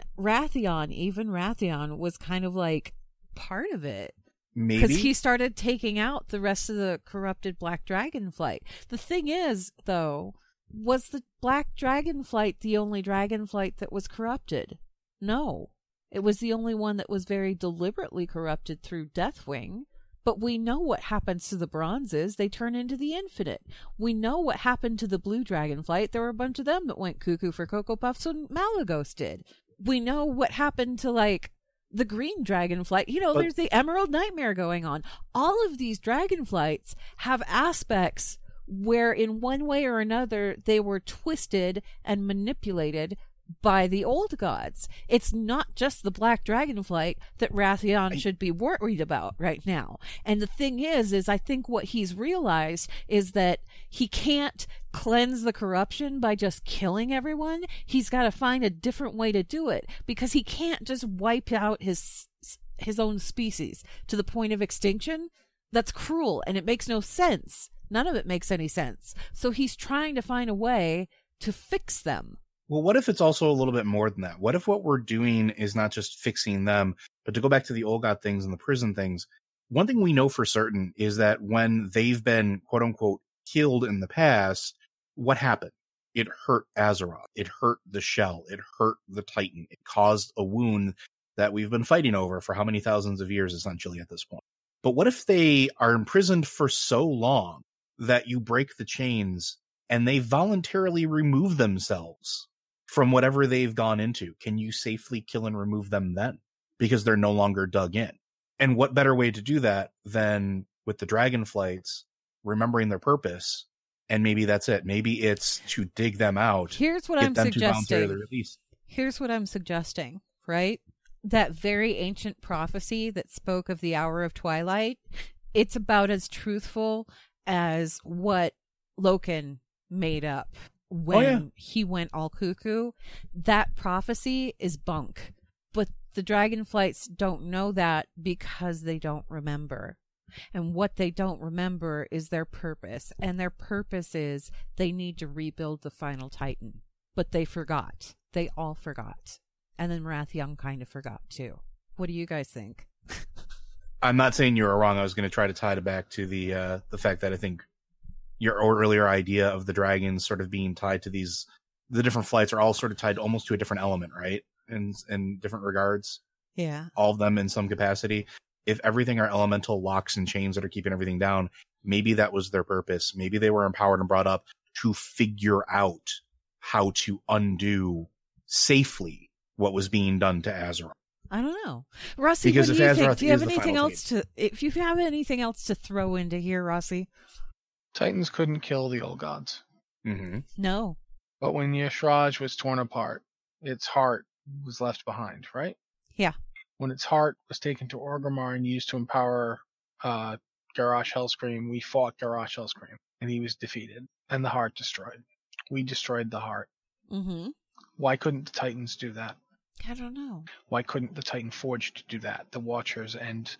Wrathion was kind of like part of it. maybe Because he started taking out the rest of the corrupted Black Dragonflight. The thing is, though, was the Black Dragonflight the only Dragonflight that was corrupted? No. It was the only one that was very deliberately corrupted through Deathwing. But we know what happens to the Bronzes. They turn into the Infinite. We know what happened to the Blue Dragonflight. There were a bunch of them that went cuckoo for Cocoa Puffs when Malagos did. We know what happened to, the Green Dragonflight. There's the Emerald Nightmare going on. All of these Dragonflights have aspects where in one way or another they were twisted and manipulated by the old gods. It's not just the Black Dragonflight that Wrathion should be worried about right now. And the thing is I think what he's realized is that he can't cleanse the corruption by just killing everyone. He's got to find a different way to do it, because he can't just wipe out his own species to the point of extinction. That's cruel, and it makes no sense. None of it makes any sense. So he's trying to find a way to fix them. Well, what if it's also a little bit more than that? What if what we're doing is not just fixing them, but to go back to the old god things and the prison things? One thing we know for certain is that when they've been, quote unquote, killed in the past, what happened? It hurt Azeroth. It hurt the Shell. It hurt the Titan. It caused a wound that we've been fighting over for how many thousands of years, essentially, at this point. But what if they are imprisoned for so long that you break the chains and they voluntarily remove themselves from whatever they've gone into? Can you safely kill and remove them then? Because they're no longer dug in. And what better way to do that than with the Dragonflights remembering their purpose? And maybe that's it. Maybe it's to dig them out. Here's what I'm suggesting. Here's what I'm suggesting, right? That very ancient prophecy that spoke of the hour of twilight, it's about as truthful as what Loken made up when he went all cuckoo. That prophecy is bunk. But the Dragonflights don't know that because they don't remember. And what they don't remember is their purpose. And their purpose is they need to rebuild the final Titan. But they forgot. They all forgot. And then Wrathion kind of forgot too. What do you guys think? I'm not saying you were wrong. I was going to try to tie it back to the fact that I think your earlier idea of the dragons sort of being tied to the different flights are all sort of tied almost to a different element, right? In different regards. Yeah. All of them in some capacity. If everything are elemental locks and chains that are keeping everything down, maybe that was their purpose. Maybe they were empowered and brought up to figure out how to undo safely what was being done to Azeroth. I don't know. Rossi, because what do you think? Do you have is the anything final else if you have anything else to throw into here, Rossi? Titans couldn't kill the old gods. Mm-hmm. No. But when Y'Shaarj was torn apart, its heart was left behind, right? Yeah. When its heart was taken to Orgrimmar and used to empower Garrosh Hellscream, we fought Garrosh Hellscream, and he was defeated, and the heart destroyed. We destroyed the heart. Mm-hmm. Why couldn't the Titans do that? I don't know. Why couldn't the Titan Forged do that? The Watchers and,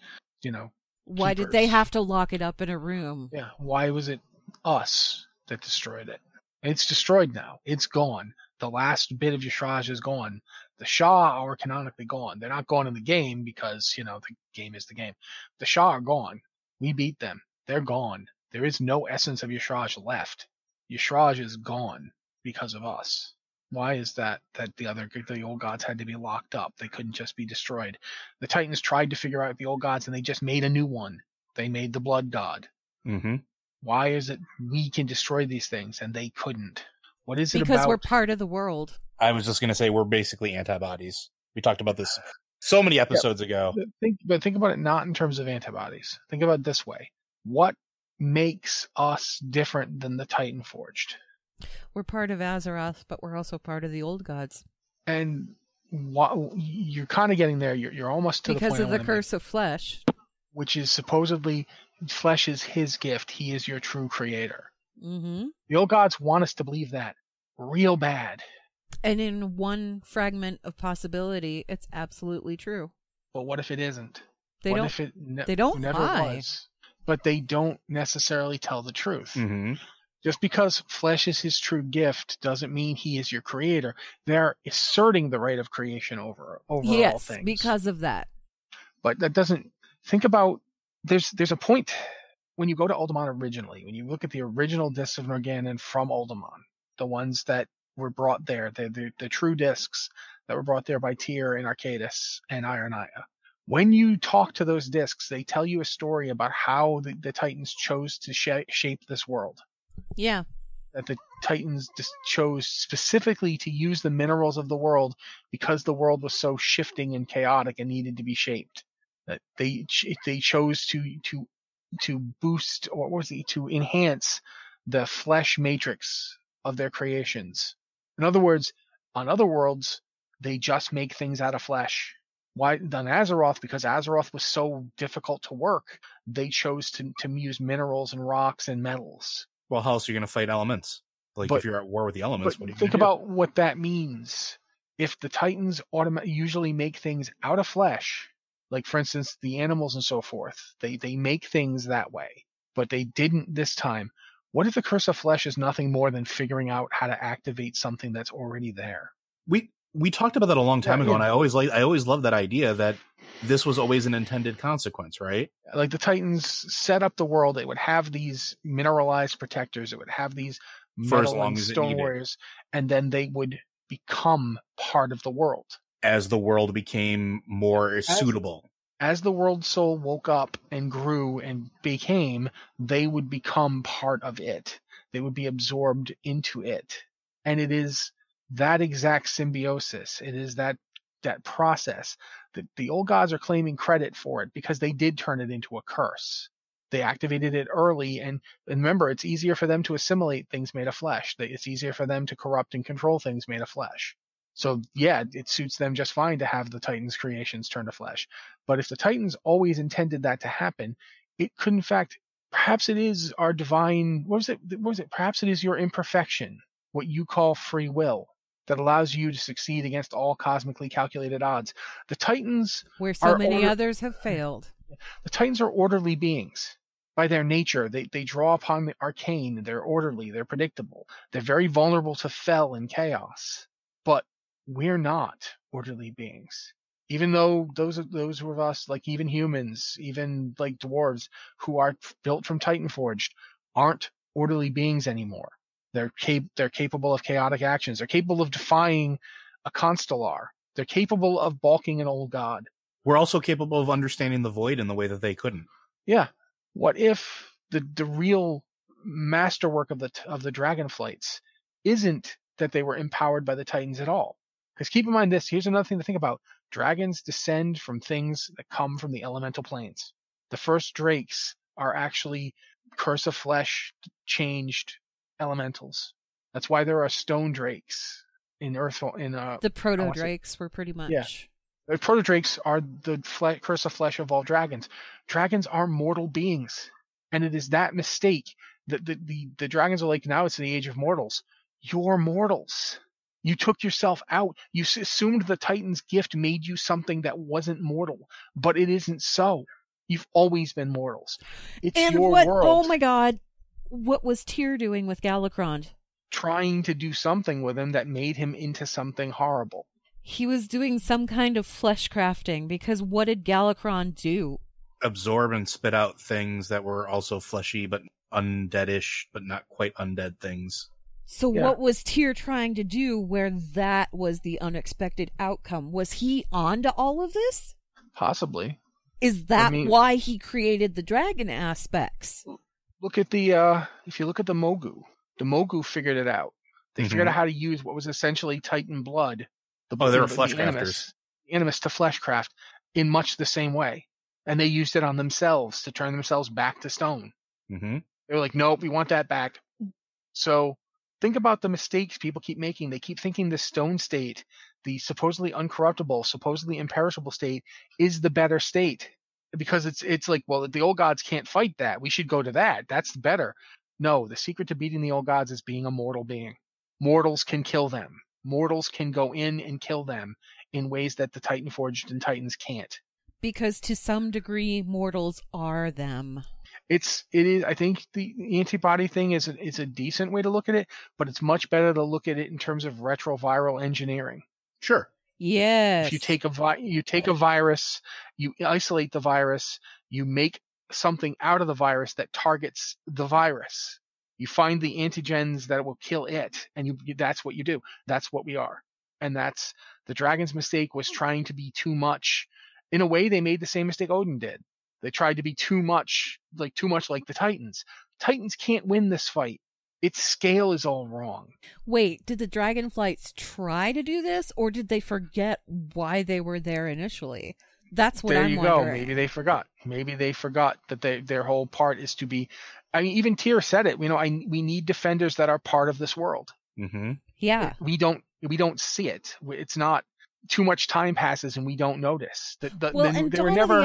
Why did they have to lock it up in a room? Yeah. Why was it us that destroyed it? It's destroyed now. It's gone. The last bit of Y'Shaarj is gone. The Sha are canonically gone. They're not gone in the game because, the game is the game. The Sha are gone. We beat them. They're gone. There is no essence of Y'Shaarj left. Y'Shaarj is gone because of us. Why is that the old gods had to be locked up? They couldn't just be destroyed. The Titans tried to figure out the old gods, and they just made a new one. They made the blood god. Mm-hmm. Why is it we can destroy these things and they couldn't? What is it about? Because we're part of the world. I was just going to say we're basically antibodies. We talked about this so many episodes ago. But think about it not in terms of antibodies. Think about it this way. What makes us different than the Titan Forged? We're part of Azeroth, but we're also part of the old gods. And you're kind of getting there. You're almost to the point. Because of the curse of flesh. Which is supposedly, flesh is his gift. He is your true creator. Mm-hmm. The old gods want us to believe that real bad. And in one fragment of possibility, it's absolutely true. But what if it isn't? They don't never lie. was? But they don't necessarily tell the truth. Mm-hmm. Just because flesh is his true gift doesn't mean he is your creator. They're asserting the right of creation over all things. Yes, because of that. But that doesn't... Think about... There's a point when you go to Uldaman originally, when you look at the original discs of Norgannon from Uldaman, the ones that were brought there, the true discs that were brought there by Tyr and Arcadis and Ironaya. When you talk to those discs, they tell you a story about how the Titans chose to shape this world. Yeah. That the Titans just chose specifically to use the minerals of the world because the world was so shifting and chaotic and needed to be shaped. That they chose to boost, or what was it, to enhance the flesh matrix of their creations. In other words, on other worlds, they just make things out of flesh. Why on Azeroth? Because Azeroth was so difficult to work, they chose to use minerals and rocks and metals. Well, how else are you going to fight elements? If you're at war with the elements, what do you think about what that means. If the Titans usually make things out of flesh, like for instance the animals and so forth, they make things that way, but they didn't this time. What if the curse of flesh is nothing more than figuring out how to activate something that's already there? We talked about that a long time ago, and I always loved that idea that this was always an intended consequence, right? Like the Titans set up the world, it would have these mineralized protectors, it would have these metal and stone warriors, and then they would become part of the world. As the world became more suitable. As the world soul woke up and grew and became, they would become part of it. They would be absorbed into it. And it is that exact symbiosis. It is that process. The old gods are claiming credit for it because they did turn it into a curse. They activated it early, and remember, it's easier for them to assimilate things made of flesh. It's easier for them to corrupt and control things made of flesh. So yeah, it suits them just fine to have the Titans' creations turn to flesh. But if the Titans always intended that to happen, it could in fact, perhaps it is our divine, what was it? Perhaps it is your imperfection, what you call free will, that allows you to succeed against all cosmically calculated odds. The Titans where so many others have failed. The Titans are orderly beings. By their nature, they draw upon the arcane. They're orderly. They're predictable. They're very vulnerable to fel and chaos. But we're not orderly beings. Even though those of us, like even humans, even like dwarves, who are built from Titan Forged, aren't orderly beings anymore. They're capable of chaotic actions. They're capable of defying a Constellar. They're capable of balking an old god. We're also capable of understanding the void in the way that they couldn't. Yeah. What if the real masterwork of the Dragonflights isn't that they were empowered by the Titans at all? Because keep in mind this, here's another thing to think about. Dragons descend from things that come from the elemental planes. The first drakes are actually curse of flesh changed elementals. That's why there are stone drakes in Earth. The proto drakes were pretty much. Yeah. The proto drakes are the curse of flesh of all dragons. Dragons are mortal beings, and it is that mistake that the dragons are like, now it's the age of mortals. You're mortals. You took yourself out. You assumed the Titan's gift made you something that wasn't mortal, but it isn't so. You've always been mortals. It's your world. Oh my God. What was Tyr doing with Galakrond? trying to do something with him that made him into something horrible. He was doing some kind of flesh crafting, because what did Galakrond do? Absorb and spit out things that were also fleshy, but undeadish, but not quite undead things. So what was Tyr trying to do where that was the unexpected outcome? Was he onto all of this? Possibly. Is that why he created the dragon aspects? Look at if you look at the Mogu figured it out. They figured out how to use what was essentially Titan blood. They were flesh crafters. The Animus to fleshcraft in much the same way. And they used it on themselves to turn themselves back to stone. Mm-hmm. They were like, nope, we want that back. So think about the mistakes people keep making. They keep thinking the stone state, the supposedly uncorruptible, supposedly imperishable state, is the better state. Because it's like, well, the old gods can't fight that. We should go to that. That's better. No, the secret to beating the old gods is being a mortal being. Mortals can kill them. Mortals can go in and kill them in ways that the Titan Forged and Titans can't. Because to some degree, mortals are them. It is. I think the antibody thing is a decent way to look at it, but it's much better to look at it in terms of retroviral engineering. Sure. Yes. If you take a virus, you isolate the virus, you make something out of the virus that targets the virus. You find the antigens that will kill it, and that's what you do. That's what we are. And that's the dragon's mistake, was trying to be too much. In a way, they made the same mistake Odin did. They tried to be too much like the Titans. Titans can't win this fight. Its scale is all wrong. Wait, did the Dragonflights try to do this, or did they forget why they were there initially? That's what I'm wondering. There you go. Maybe they forgot. Maybe they forgot that their whole part is to be. I mean, even Tyr said it. We need defenders that are part of this world. Mm-hmm. Yeah. We don't see it. It's not. Too much time passes and we don't notice. And Dawn of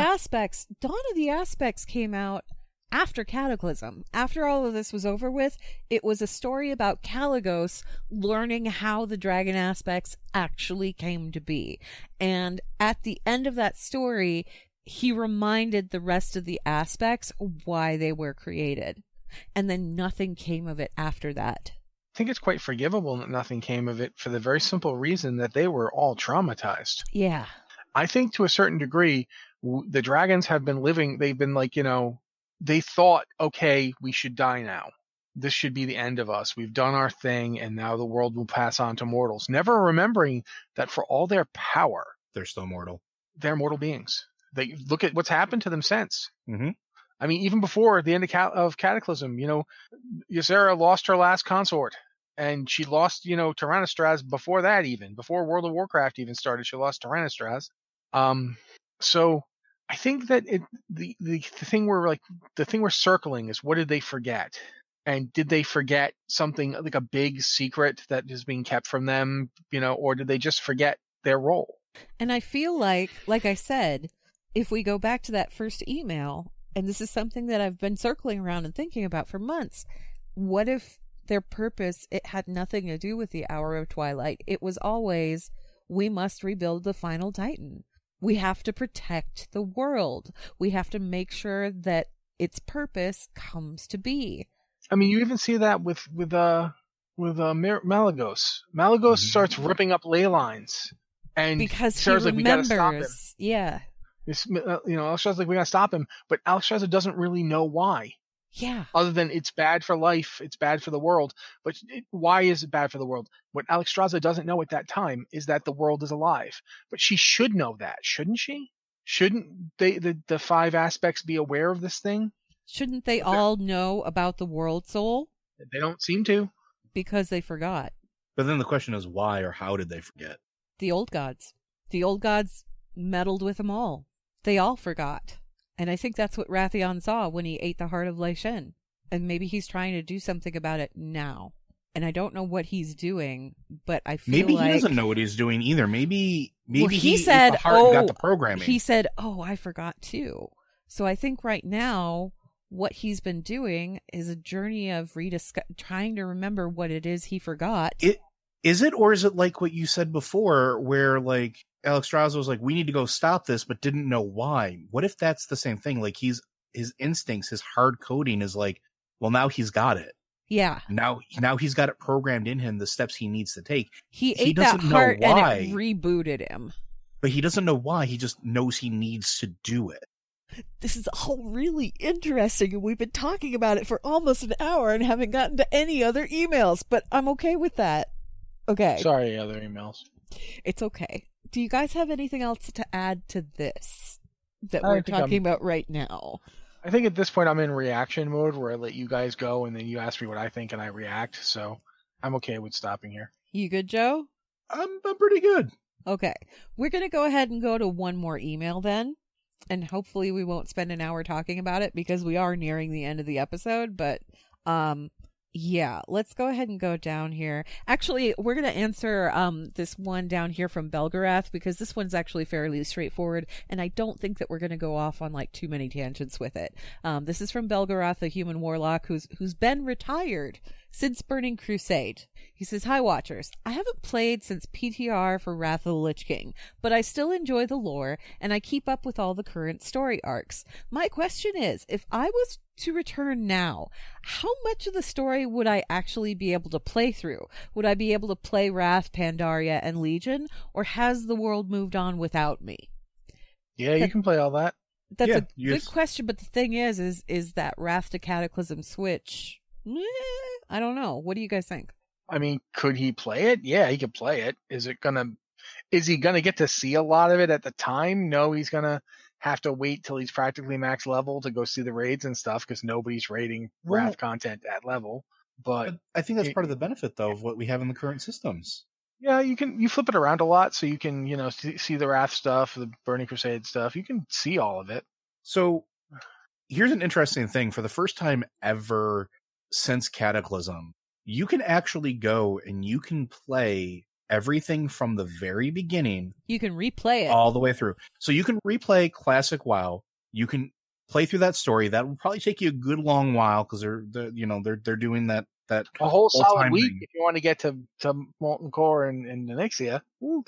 the Aspects came out after Cataclysm. After all of this was over with, it was a story about Caligos learning how the dragon aspects actually came to be. And at the end of that story, he reminded the rest of the aspects why they were created. And then nothing came of it after that. I think it's quite forgivable that nothing came of it for the very simple reason that they were all traumatized. Yeah. I think to a certain degree, the dragons have been living, they've been like, they thought, okay, we should die now. This should be the end of us. We've done our thing, and now the world will pass on to mortals. Never remembering that for all their power, they're still mortal. They're mortal beings. They look at what's happened to them since. Mm-hmm. I mean, even before the end of Cataclysm, Ysera lost her last consort. And she lost, Tyrannostraz before that, even before World of Warcraft even started. She lost Tyrannostraz. So I think that the thing we're circling is, what did they forget? And did they forget something like a big secret that is being kept from them, or did they just forget their role? And I feel like I said, if we go back to that first email, and this is something that I've been circling around and thinking about for months, what if their purpose, it had nothing to do with the Hour of Twilight? It was always, we must rebuild the final Titan. We have to protect the world. We have to make sure that its purpose comes to be. I mean, you even see that with Malygos. Malygos starts ripping up ley lines, and because he remembers. We gotta stop him. Yeah. Alexstrasza's like, we gotta stop him, but Alexstrasza doesn't really know why. Yeah. Other than it's bad for life, it's bad for the world. But why is it bad for the world? What Alexstrasza doesn't know at that time is that the world is alive. But she should know that, shouldn't she? Shouldn't the five aspects be aware of this thing? Shouldn't they all know about the world soul? They don't seem to. Because they forgot. But then the question is, why or how did they forget? The old gods. The old gods meddled with them all. They all forgot. And I think that's what Wrathion saw when he ate the heart of Lai Shen. And maybe he's trying to do something about it now. And I don't know what he's doing, but I feel maybe like... he doesn't know what he's doing either. Maybe he said, ate the heart and got the programming. He said, I forgot too. So I think right now, what he's been doing is a journey of trying to remember what it is he forgot. Is it, or is it like what you said before, where like Alexstrasza was like, we need to go stop this, but didn't know why? What if that's the same thing? Like his instincts, his hard coding is like, well, now he's got it. Yeah. Now he's got it programmed in him, the steps he needs to take. He ate that heart and it rebooted him. But he doesn't know why. He just knows he needs to do it. This is all really interesting, and we've been talking about it for almost an hour and haven't gotten to any other emails, but I'm okay with that. Okay. Sorry, other emails. It's okay. Do you guys have anything else to add to this that we're talking about right now? I think at this point I'm in reaction mode where I let you guys go and then you ask me what I think and I react, so I'm okay with stopping here. You good, Joe? I'm pretty good. Okay. We're going to go ahead and go to one more email then, and hopefully we won't spend an hour talking about it because we are nearing the end of the episode, but yeah, let's go ahead and go down here. Actually, we're going to answer this one down here from Belgarath because this one's actually fairly straightforward, and I don't think that we're going to go off on like too many tangents with it. This is from Belgarath, a human warlock who's been retired since Burning Crusade. He says, "Hi, Watchers. I haven't played since PTR for Wrath of the Lich King, but I still enjoy the lore, and I keep up with all the current story arcs. My question is, if I was to return now, how much of the story would I actually be able to play through? Would I be able to play Wrath, Pandaria, and Legion, or has the world moved on without me?" Yeah, you can play all that. That's a good question, but the thing is that Wrath to Cataclysm switch, I don't know. What do you guys think? I mean, could he play it? Yeah, he could play it. Is he gonna get to see a lot of it at the time? No, he's gonna have to wait till he's practically max level to go see the raids and stuff because nobody's raiding Wrath content at level. But I think that's part of the benefit, though, of what we have in the current systems. Yeah, you flip it around a lot, so you can see the Wrath stuff, the Burning Crusade stuff. You can see all of it. So here's an interesting thing: for the first time ever since Cataclysm, you can actually go and you can play everything from the very beginning. You can replay it all the way through. So you can replay classic WoW. You can play through that story. That will probably take you a good long while because they're doing that a whole solid week if you want to get to Molten Core and Nyxia.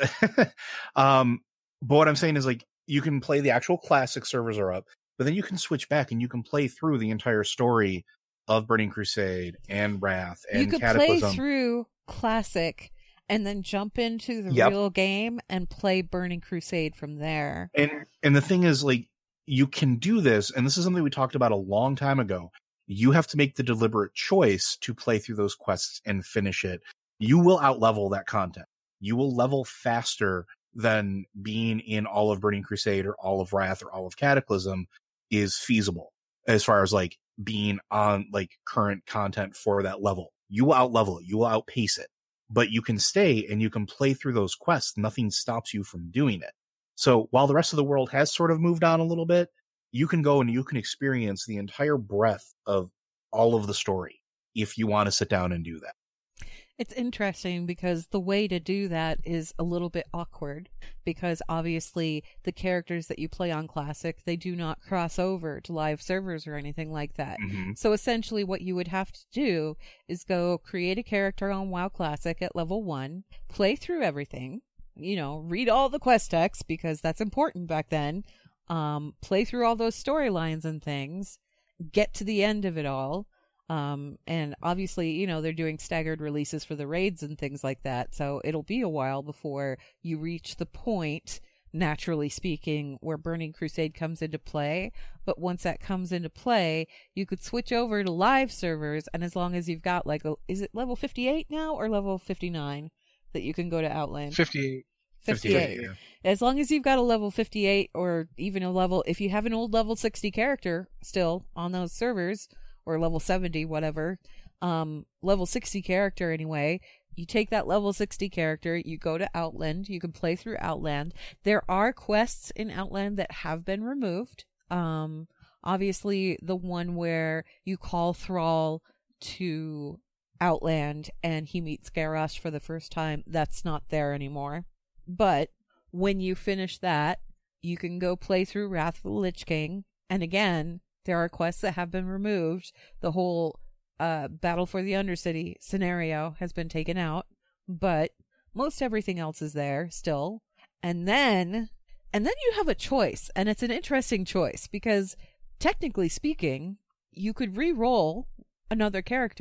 But what I'm saying is, like, you can play the actual classic servers are up, but then you can switch back and you can play through the entire story of Burning Crusade and Wrath and Cataclysm. You could play through classic and then jump into the real game and play Burning Crusade from there. And the thing is, like, you can do this, and this is something we talked about a long time ago. You have to make the deliberate choice to play through those quests and finish it. You will outlevel that content. You will level faster than being in all of Burning Crusade or all of Wrath or all of Cataclysm is feasible as far as like being on like current content for that level. You will outlevel it. You will outpace it. But you can stay and you can play through those quests. Nothing stops you from doing it. So while the rest of the world has sort of moved on a little bit, you can go and you can experience the entire breadth of all of the story if you want to sit down and do that. It's interesting because the way to do that is a little bit awkward because obviously the characters that you play on Classic, they do not cross over to live servers or anything like that. Mm-hmm. So essentially what you would have to do is go create a character on WoW Classic at level 1, play through everything, read all the quest texts because that's important back then, play through all those storylines and things, get to the end of it all. And obviously, they're doing staggered releases for the raids and things like that. So it'll be a while before you reach the point, naturally speaking, where Burning Crusade comes into play. But once that comes into play, you could switch over to live servers. And as long as you've got is it level 58 now or level 59 that you can go to Outland? 58. 58. Yeah. As long as you've got a level 58 or even a level, if you have an old level 60 character still on those servers, or level 70, whatever, level 60 character anyway, you take that level 60 character, you go to Outland, you can play through Outland. There are quests in Outland that have been removed. Obviously, the one where you call Thrall to Outland and he meets Garrosh for the first time, that's not there anymore. But when you finish that, you can go play through Wrath of the Lich King, and again, there are quests that have been removed. The whole Battle for the Undercity scenario has been taken out, but most everything else is there still. And then you have a choice, and it's an interesting choice because technically speaking, you could re-roll another character,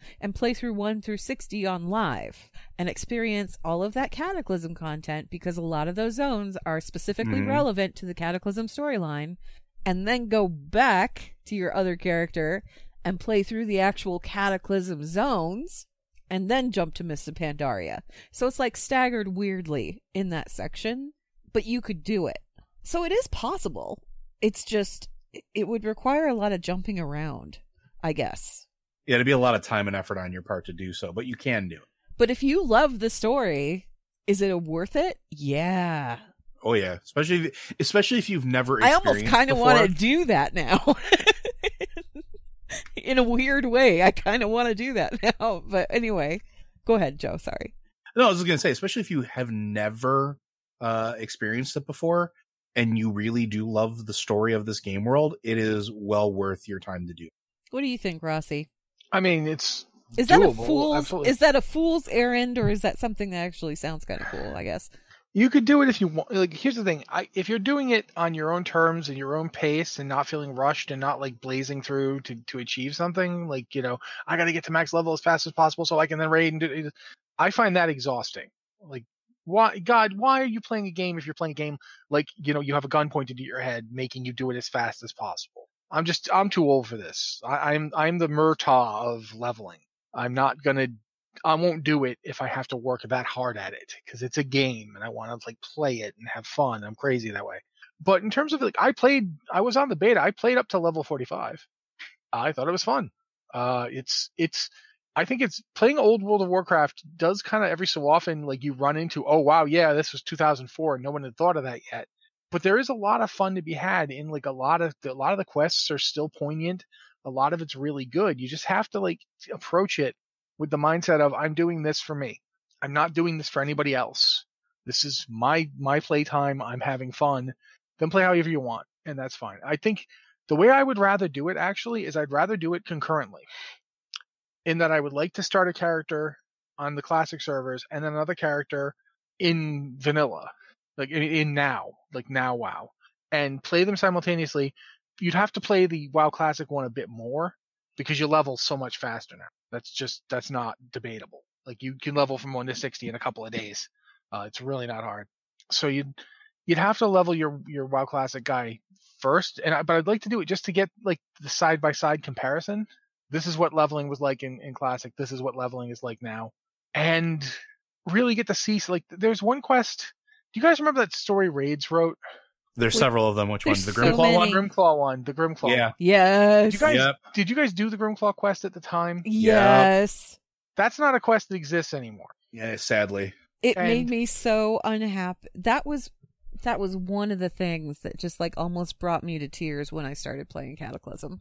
and play through 1 through 60 on live and experience all of that Cataclysm content, because a lot of those zones are specifically relevant to the Cataclysm storyline, and then go back to your other character and play through the actual Cataclysm zones, and then jump to Mists of Pandaria. So it's like staggered weirdly in that section, but you could do it. So it is possible. It's just, it would require a lot of jumping around, I guess. Yeah, it'd be a lot of time and effort on your part to do so, but you can do it. But if you love the story, is it worth it? Yeah. Oh yeah, especially if you've never experienced I almost kind of want to do that now. In a weird way, I kind of want to do that now. But anyway, go ahead, Joe. Sorry. No, I was going to say, especially if you have never experienced it before and you really do love the story of this game world, it is well worth your time to do. What do you think, Rossi? I mean, it's Is that a fool's errand, or is that something that actually sounds kind of cool, I guess? You could do it if you want. Like, here's the thing: if you're doing it on your own terms and your own pace, and not feeling rushed and not like blazing through to achieve something, like, you know, I got to get to max level as fast as possible so I can then raid and do it. I find that exhausting. Like, why are you playing a game if you're playing a game like, you know, you have a gun pointed at your head, making you do it as fast as possible? I'm too old for this. I'm the Murtaugh of leveling. I won't do it if I have to work that hard at it, because it's a game and I want to like play it and have fun. I'm crazy that way. But in terms of like, I was on the beta. I played up to level 45. I thought it was fun. I think it's playing old World of Warcraft does kind of every so often, like you run into, oh wow, yeah, this was 2004 and no one had thought of that yet. But there is a lot of fun to be had in like a lot of the quests are still poignant. A lot of it's really good. You just have to like approach it with the mindset of, I'm doing this for me. I'm not doing this for anybody else. This is my playtime. I'm having fun. Then play however you want, and that's fine. I think the way I would rather do it actually is I'd rather do it concurrently. In that I would like to start a character on the classic servers and then another character in vanilla, like in now WoW, and play them simultaneously. You'd have to play the WoW Classic one a bit more because you level so much faster now. That's not debatable. Like you can level from 1 to 60 in a couple of days. It's really not hard. So you'd have to level your WoW Classic guy first, but I'd like to do it just to get like the side by side comparison. This is what leveling was like in Classic. This is what leveling is like now, and really get to see. So, like, there's one quest. Do you guys remember that story Raids wrote? There's several of them. Which one? The Grimclaw many. one? Grimclaw one. The Grimclaw. Yeah. Yes. Did you guys do the Grimclaw quest at the time? Yes. That's not a quest that exists anymore. Yeah, sadly. It made me so unhappy. That was one of the things that just like almost brought me to tears when I started playing Cataclysm.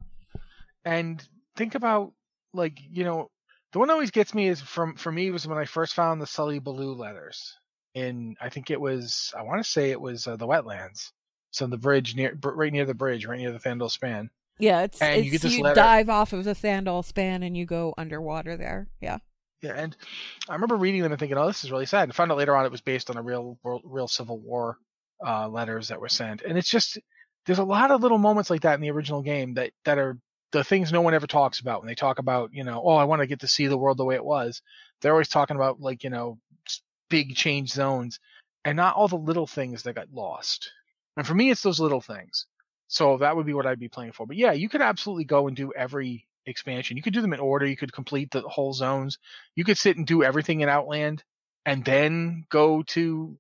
And think about, like, you know, the one that always gets me is for me was when I first found the Sully Baloo letters in, I think it was, I want to say it was the wetlands. So the bridge right near the bridge, right near the Thandal Span. Yeah, you get this letter. Dive off of the Thandal Span and you go underwater there. Yeah. Yeah, and I remember reading them and thinking, oh, this is really sad. And found out later on it was based on a real Civil War letters that were sent. And it's just, there's a lot of little moments like that in the original game that are the things no one ever talks about. When they talk about, you know, oh, I want to get to see the world the way it was. They're always talking about, like, you know, big change zones and not all the little things that got lost. And for me, it's those little things. So that would be what I'd be playing for. But yeah, you could absolutely go and do every expansion. You could do them in order. You could complete the whole zones. You could sit and do everything in Outland and then go to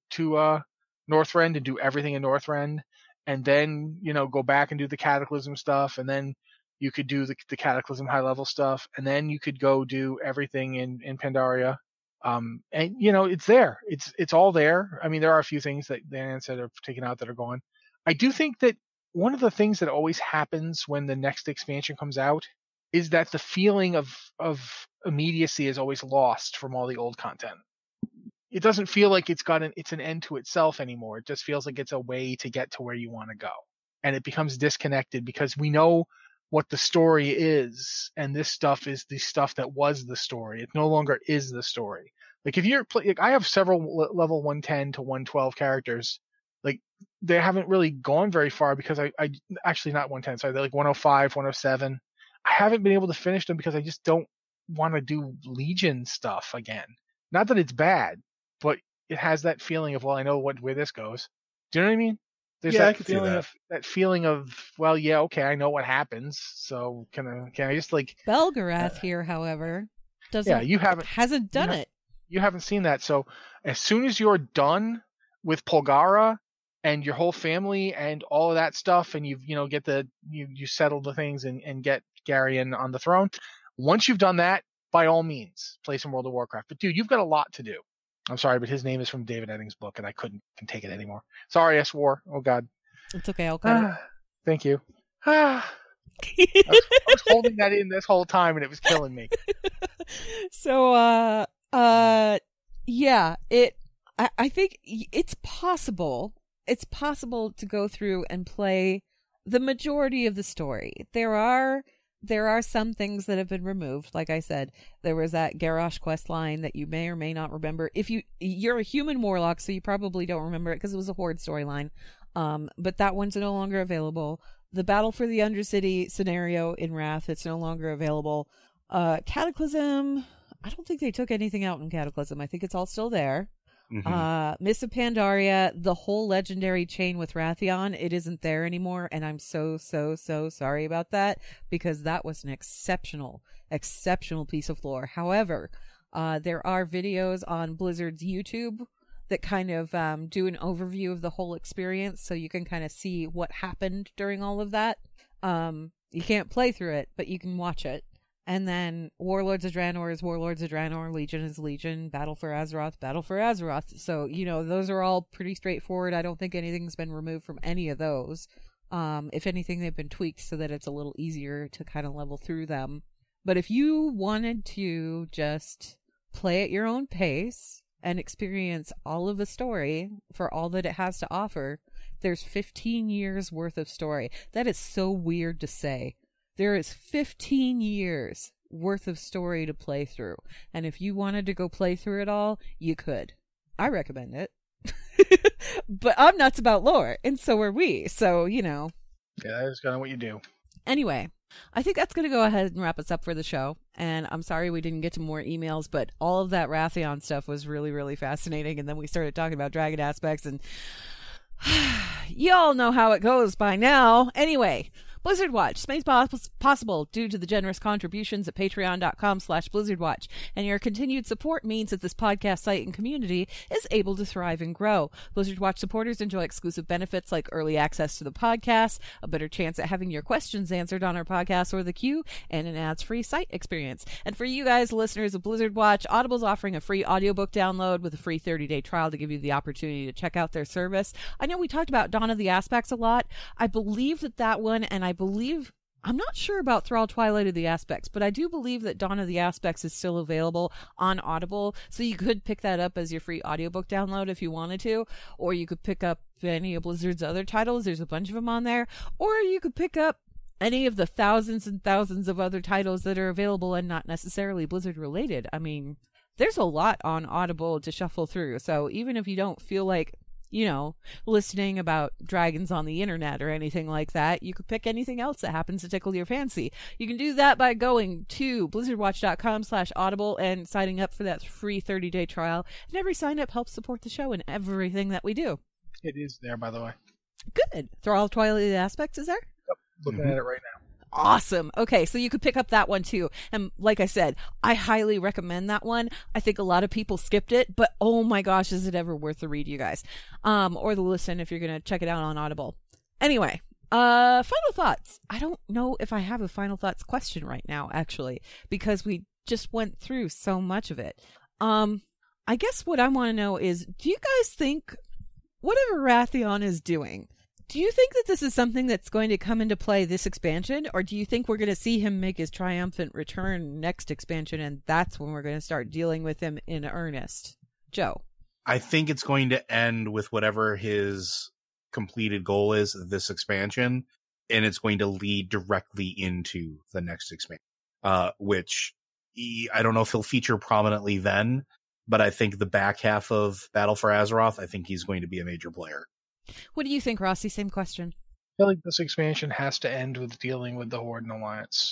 Northrend and do everything in Northrend, and then, you know, go back and do the Cataclysm stuff, and then you could do the Cataclysm high level stuff, and then you could go do everything in Pandaria. And you know, it's there. It's all there. I mean, there are a few things that Dan said are taken out that are gone. I do think that one of the things that always happens when the next expansion comes out is that the feeling of immediacy is always lost from all the old content. It doesn't feel like it's an end to itself anymore. It just feels like it's a way to get to where you want to go. And it becomes disconnected because we know what the story is, and this stuff is the stuff that was the story. It no longer is the story. Like, if you're like, I have several level 110 to 112 characters. Like, they haven't really gone very far because I actually not 110, sorry, they're like 105, 107. I haven't been able to finish them because I just don't want to do Legion stuff again. Not that it's bad, but it has that feeling of, well, I know where this goes. Do you know what I mean? There's Yeah, I that could see feeling that. that feeling of, well, yeah, okay, I know what happens. So can I just like Belgarath here, however, hasn't done it. You haven't seen that. So as soon as you're done with Polgara and your whole family and all of that stuff, and you settle the things and get Garion on the throne, once you've done that, by all means, play some World of Warcraft. But dude, you've got a lot to do. I'm sorry, but his name is from David Eddings' book, and I can take it anymore. Sorry, S-War. Oh, God. It's okay. I'll cut it. Thank you. I was holding that in this whole time, and it was killing me. So, yeah, I think it's possible. It's possible to go through and play the majority of the story. There are some things that have been removed. Like I said, there was that Garrosh quest line that you may or may not remember. If you're a human warlock, so you probably don't remember it because it was a Horde storyline. But that one's no longer available. The Battle for the Undercity scenario in Wrath, it's no longer available. Cataclysm, I don't think they took anything out in Cataclysm. I think it's all still there. Mm-hmm. Mists of Pandaria, the whole legendary chain with Wrathion, it isn't there anymore, and I'm so sorry about that, because that was an exceptional piece of lore. However, there are videos on Blizzard's YouTube that kind of do an overview of the whole experience, so you can kind of see what happened during all of that. You can't play through it, but you can watch it. And then Warlords of Draenor is Warlords of Draenor, Legion is Legion, Battle for Azeroth. So, those are all pretty straightforward. I don't think anything's been removed from any of those. If anything, they've been tweaked so that it's a little easier to kind of level through them. But if you wanted to just play at your own pace and experience all of the story for all that it has to offer, there's 15 years worth of story. That is so weird to say. There is 15 years worth of story to play through. And if you wanted to go play through it all, you could. I recommend it. But I'm nuts about lore, and so are we. So, Yeah, that is kind of what you do. Anyway, I think that's going to go ahead and wrap us up for the show. And I'm sorry we didn't get to more emails, but all of that Wrathion stuff was really, really fascinating. And then we started talking about Dragon Aspects, and y'all know how it goes by now. Anyway, Blizzard Watch is made possible due to the generous contributions at patreon.com/BlizzardWatch, and your continued support means that this podcast site and community is able to thrive and grow. Blizzard Watch supporters enjoy exclusive benefits like early access to the podcast, a better chance at having your questions answered on our podcast or the queue, and an ads-free site experience. And for you guys, listeners of Blizzard Watch, Audible's offering a free audiobook download with a free 30-day trial to give you the opportunity to check out their service. I know we talked about Dawn of the Aspects a lot. I believe that one, and I'm not sure about Thrall Twilight of the Aspects, but I do believe that Dawn of the Aspects is still available on Audible, so you could pick that up as your free audiobook download if you wanted to, or you could pick up any of Blizzard's other titles. There's a bunch of them on there, or you could pick up any of the thousands and thousands of other titles that are available and not necessarily Blizzard related. I mean, there's a lot on Audible to shuffle through, so even if you don't feel like listening about dragons on the internet or anything like that, you could pick anything else that happens to tickle your fancy. You can do that by going to blizzardwatch.com/audible and signing up for that free 30-day trial. And every sign up helps support the show and everything that we do. It is there, by the way. Good. Thrall Twilight of the Aspects is there? Yep. Looking at it right now. Awesome. Okay, so you could pick up that one too. And like I said, I highly recommend that one. I think a lot of people skipped it, but oh my gosh, is it ever worth the read, you guys? Or the listen if you're going to check it out on Audible. Anyway, final thoughts. I don't know if I have a final thoughts question right now, actually, because we just went through so much of it. I guess what I want to know is, do you guys think whatever Wrathion is doing, do you think that this is something that's going to come into play this expansion, or do you think we're going to see him make his triumphant return next expansion, and that's when we're going to start dealing with him in earnest? Joe? I think it's going to end with whatever his completed goal is this expansion, and it's going to lead directly into the next expansion, which I don't know if he'll feature prominently then, but I think the back half of Battle for Azeroth, I think he's going to be a major player. What do you think, Rossi? Same question. I feel like this expansion has to end with dealing with the Horde and Alliance.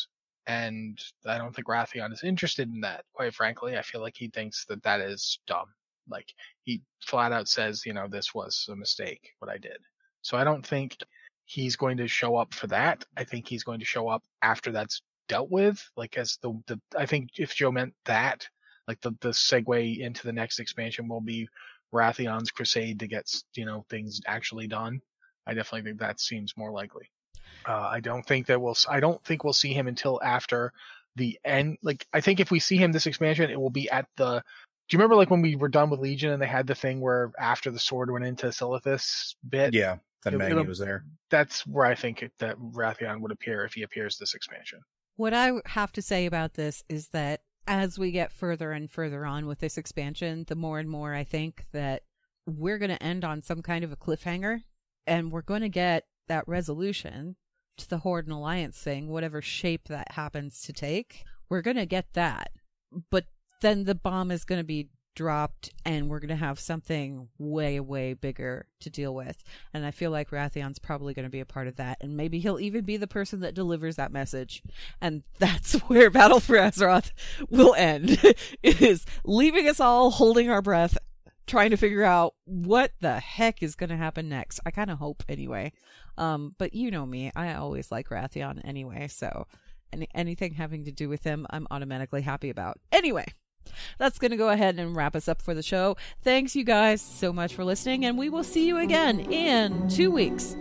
And I don't think Wrathion is interested in that, quite frankly. I feel like he thinks that that is dumb. Like, he flat out says, this was a mistake, what I did. So I don't think he's going to show up for that. I think he's going to show up after that's dealt with. Like, as I think if Joe meant that, like the segue into the next expansion will be Wrathion's crusade to get, things actually done. I definitely think that seems more likely. I don't think we'll see him until after the end. Like, I think if we see him this expansion, it will be at the. Do you remember like when we were done with Legion and they had the thing where after the sword went into Silithus bit? Yeah, that Magni was there. That's where I think that Wrathion would appear if he appears this expansion. What I have to say about this is that as we get further and further on with this expansion, the more and more I think that we're going to end on some kind of a cliffhanger, and we're going to get that resolution to the Horde and Alliance thing, whatever shape that happens to take. We're going to get that. But then the bomb is going to be dropped, and we're going to have something way, way bigger to deal with. And I feel like Wrathion's probably going to be a part of that. And maybe he'll even be the person that delivers that message. And that's where Battle for Azeroth will end. It is leaving us all holding our breath, trying to figure out what the heck is going to happen next. I kind of hope anyway. But you know me, I always like Wrathion anyway. So anything having to do with him, I'm automatically happy about. Anyway. That's going to go ahead and wrap us up for the show. Thanks, you guys, so much for listening, and we will see you again in 2 weeks.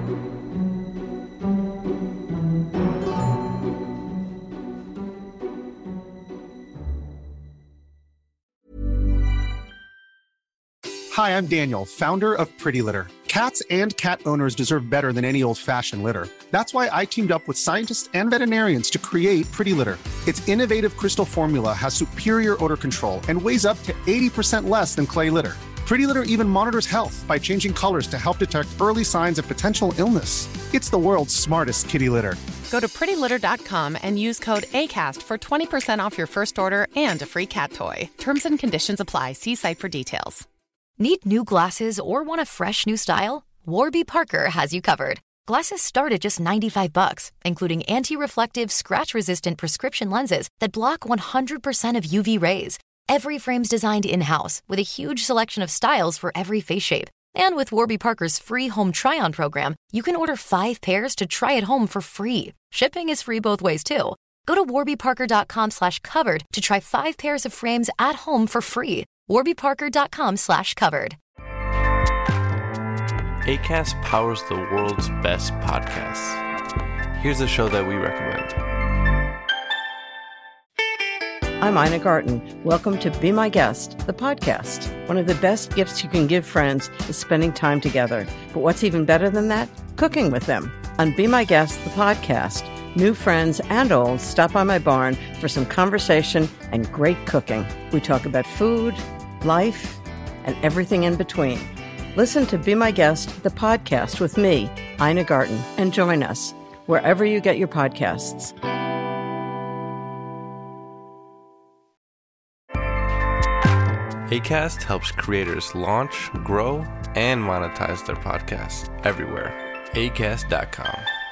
Hi, I'm Daniel, founder of Pretty Litter. Cats and cat owners deserve better than any old-fashioned litter. That's why I teamed up with scientists and veterinarians to create Pretty Litter. Its innovative crystal formula has superior odor control and weighs up to 80% less than clay litter. Pretty Litter even monitors health by changing colors to help detect early signs of potential illness. It's the world's smartest kitty litter. Go to prettylitter.com and use code ACAST for 20% off your first order and a free cat toy. Terms and conditions apply. See site for details. Need new glasses or want a fresh new style? Warby Parker has you covered. Glasses start at just $95, including anti-reflective, scratch-resistant prescription lenses that block 100% of UV rays. Every frame's designed in-house with a huge selection of styles for every face shape. And with Warby Parker's free home try-on program, you can order 5 pairs to try at home for free. Shipping is free both ways, too. Go to warbyparker.com/covered to try 5 pairs of frames at home for free. warbyparker.com/covered. Acast powers the world's best podcasts. Here's a show that we recommend. I'm Ina Garten. Welcome to Be My Guest, the podcast. One of the best gifts you can give friends is spending time together. But what's even better than that? Cooking with them. On Be My Guest, the podcast, new friends and old stop by my barn for some conversation and great cooking. We talk about food, life, and everything in between. Listen to Be My Guest, the podcast with me, Ina Garten, and join us wherever you get your podcasts. Acast helps creators launch, grow, and monetize their podcasts everywhere. Acast.com.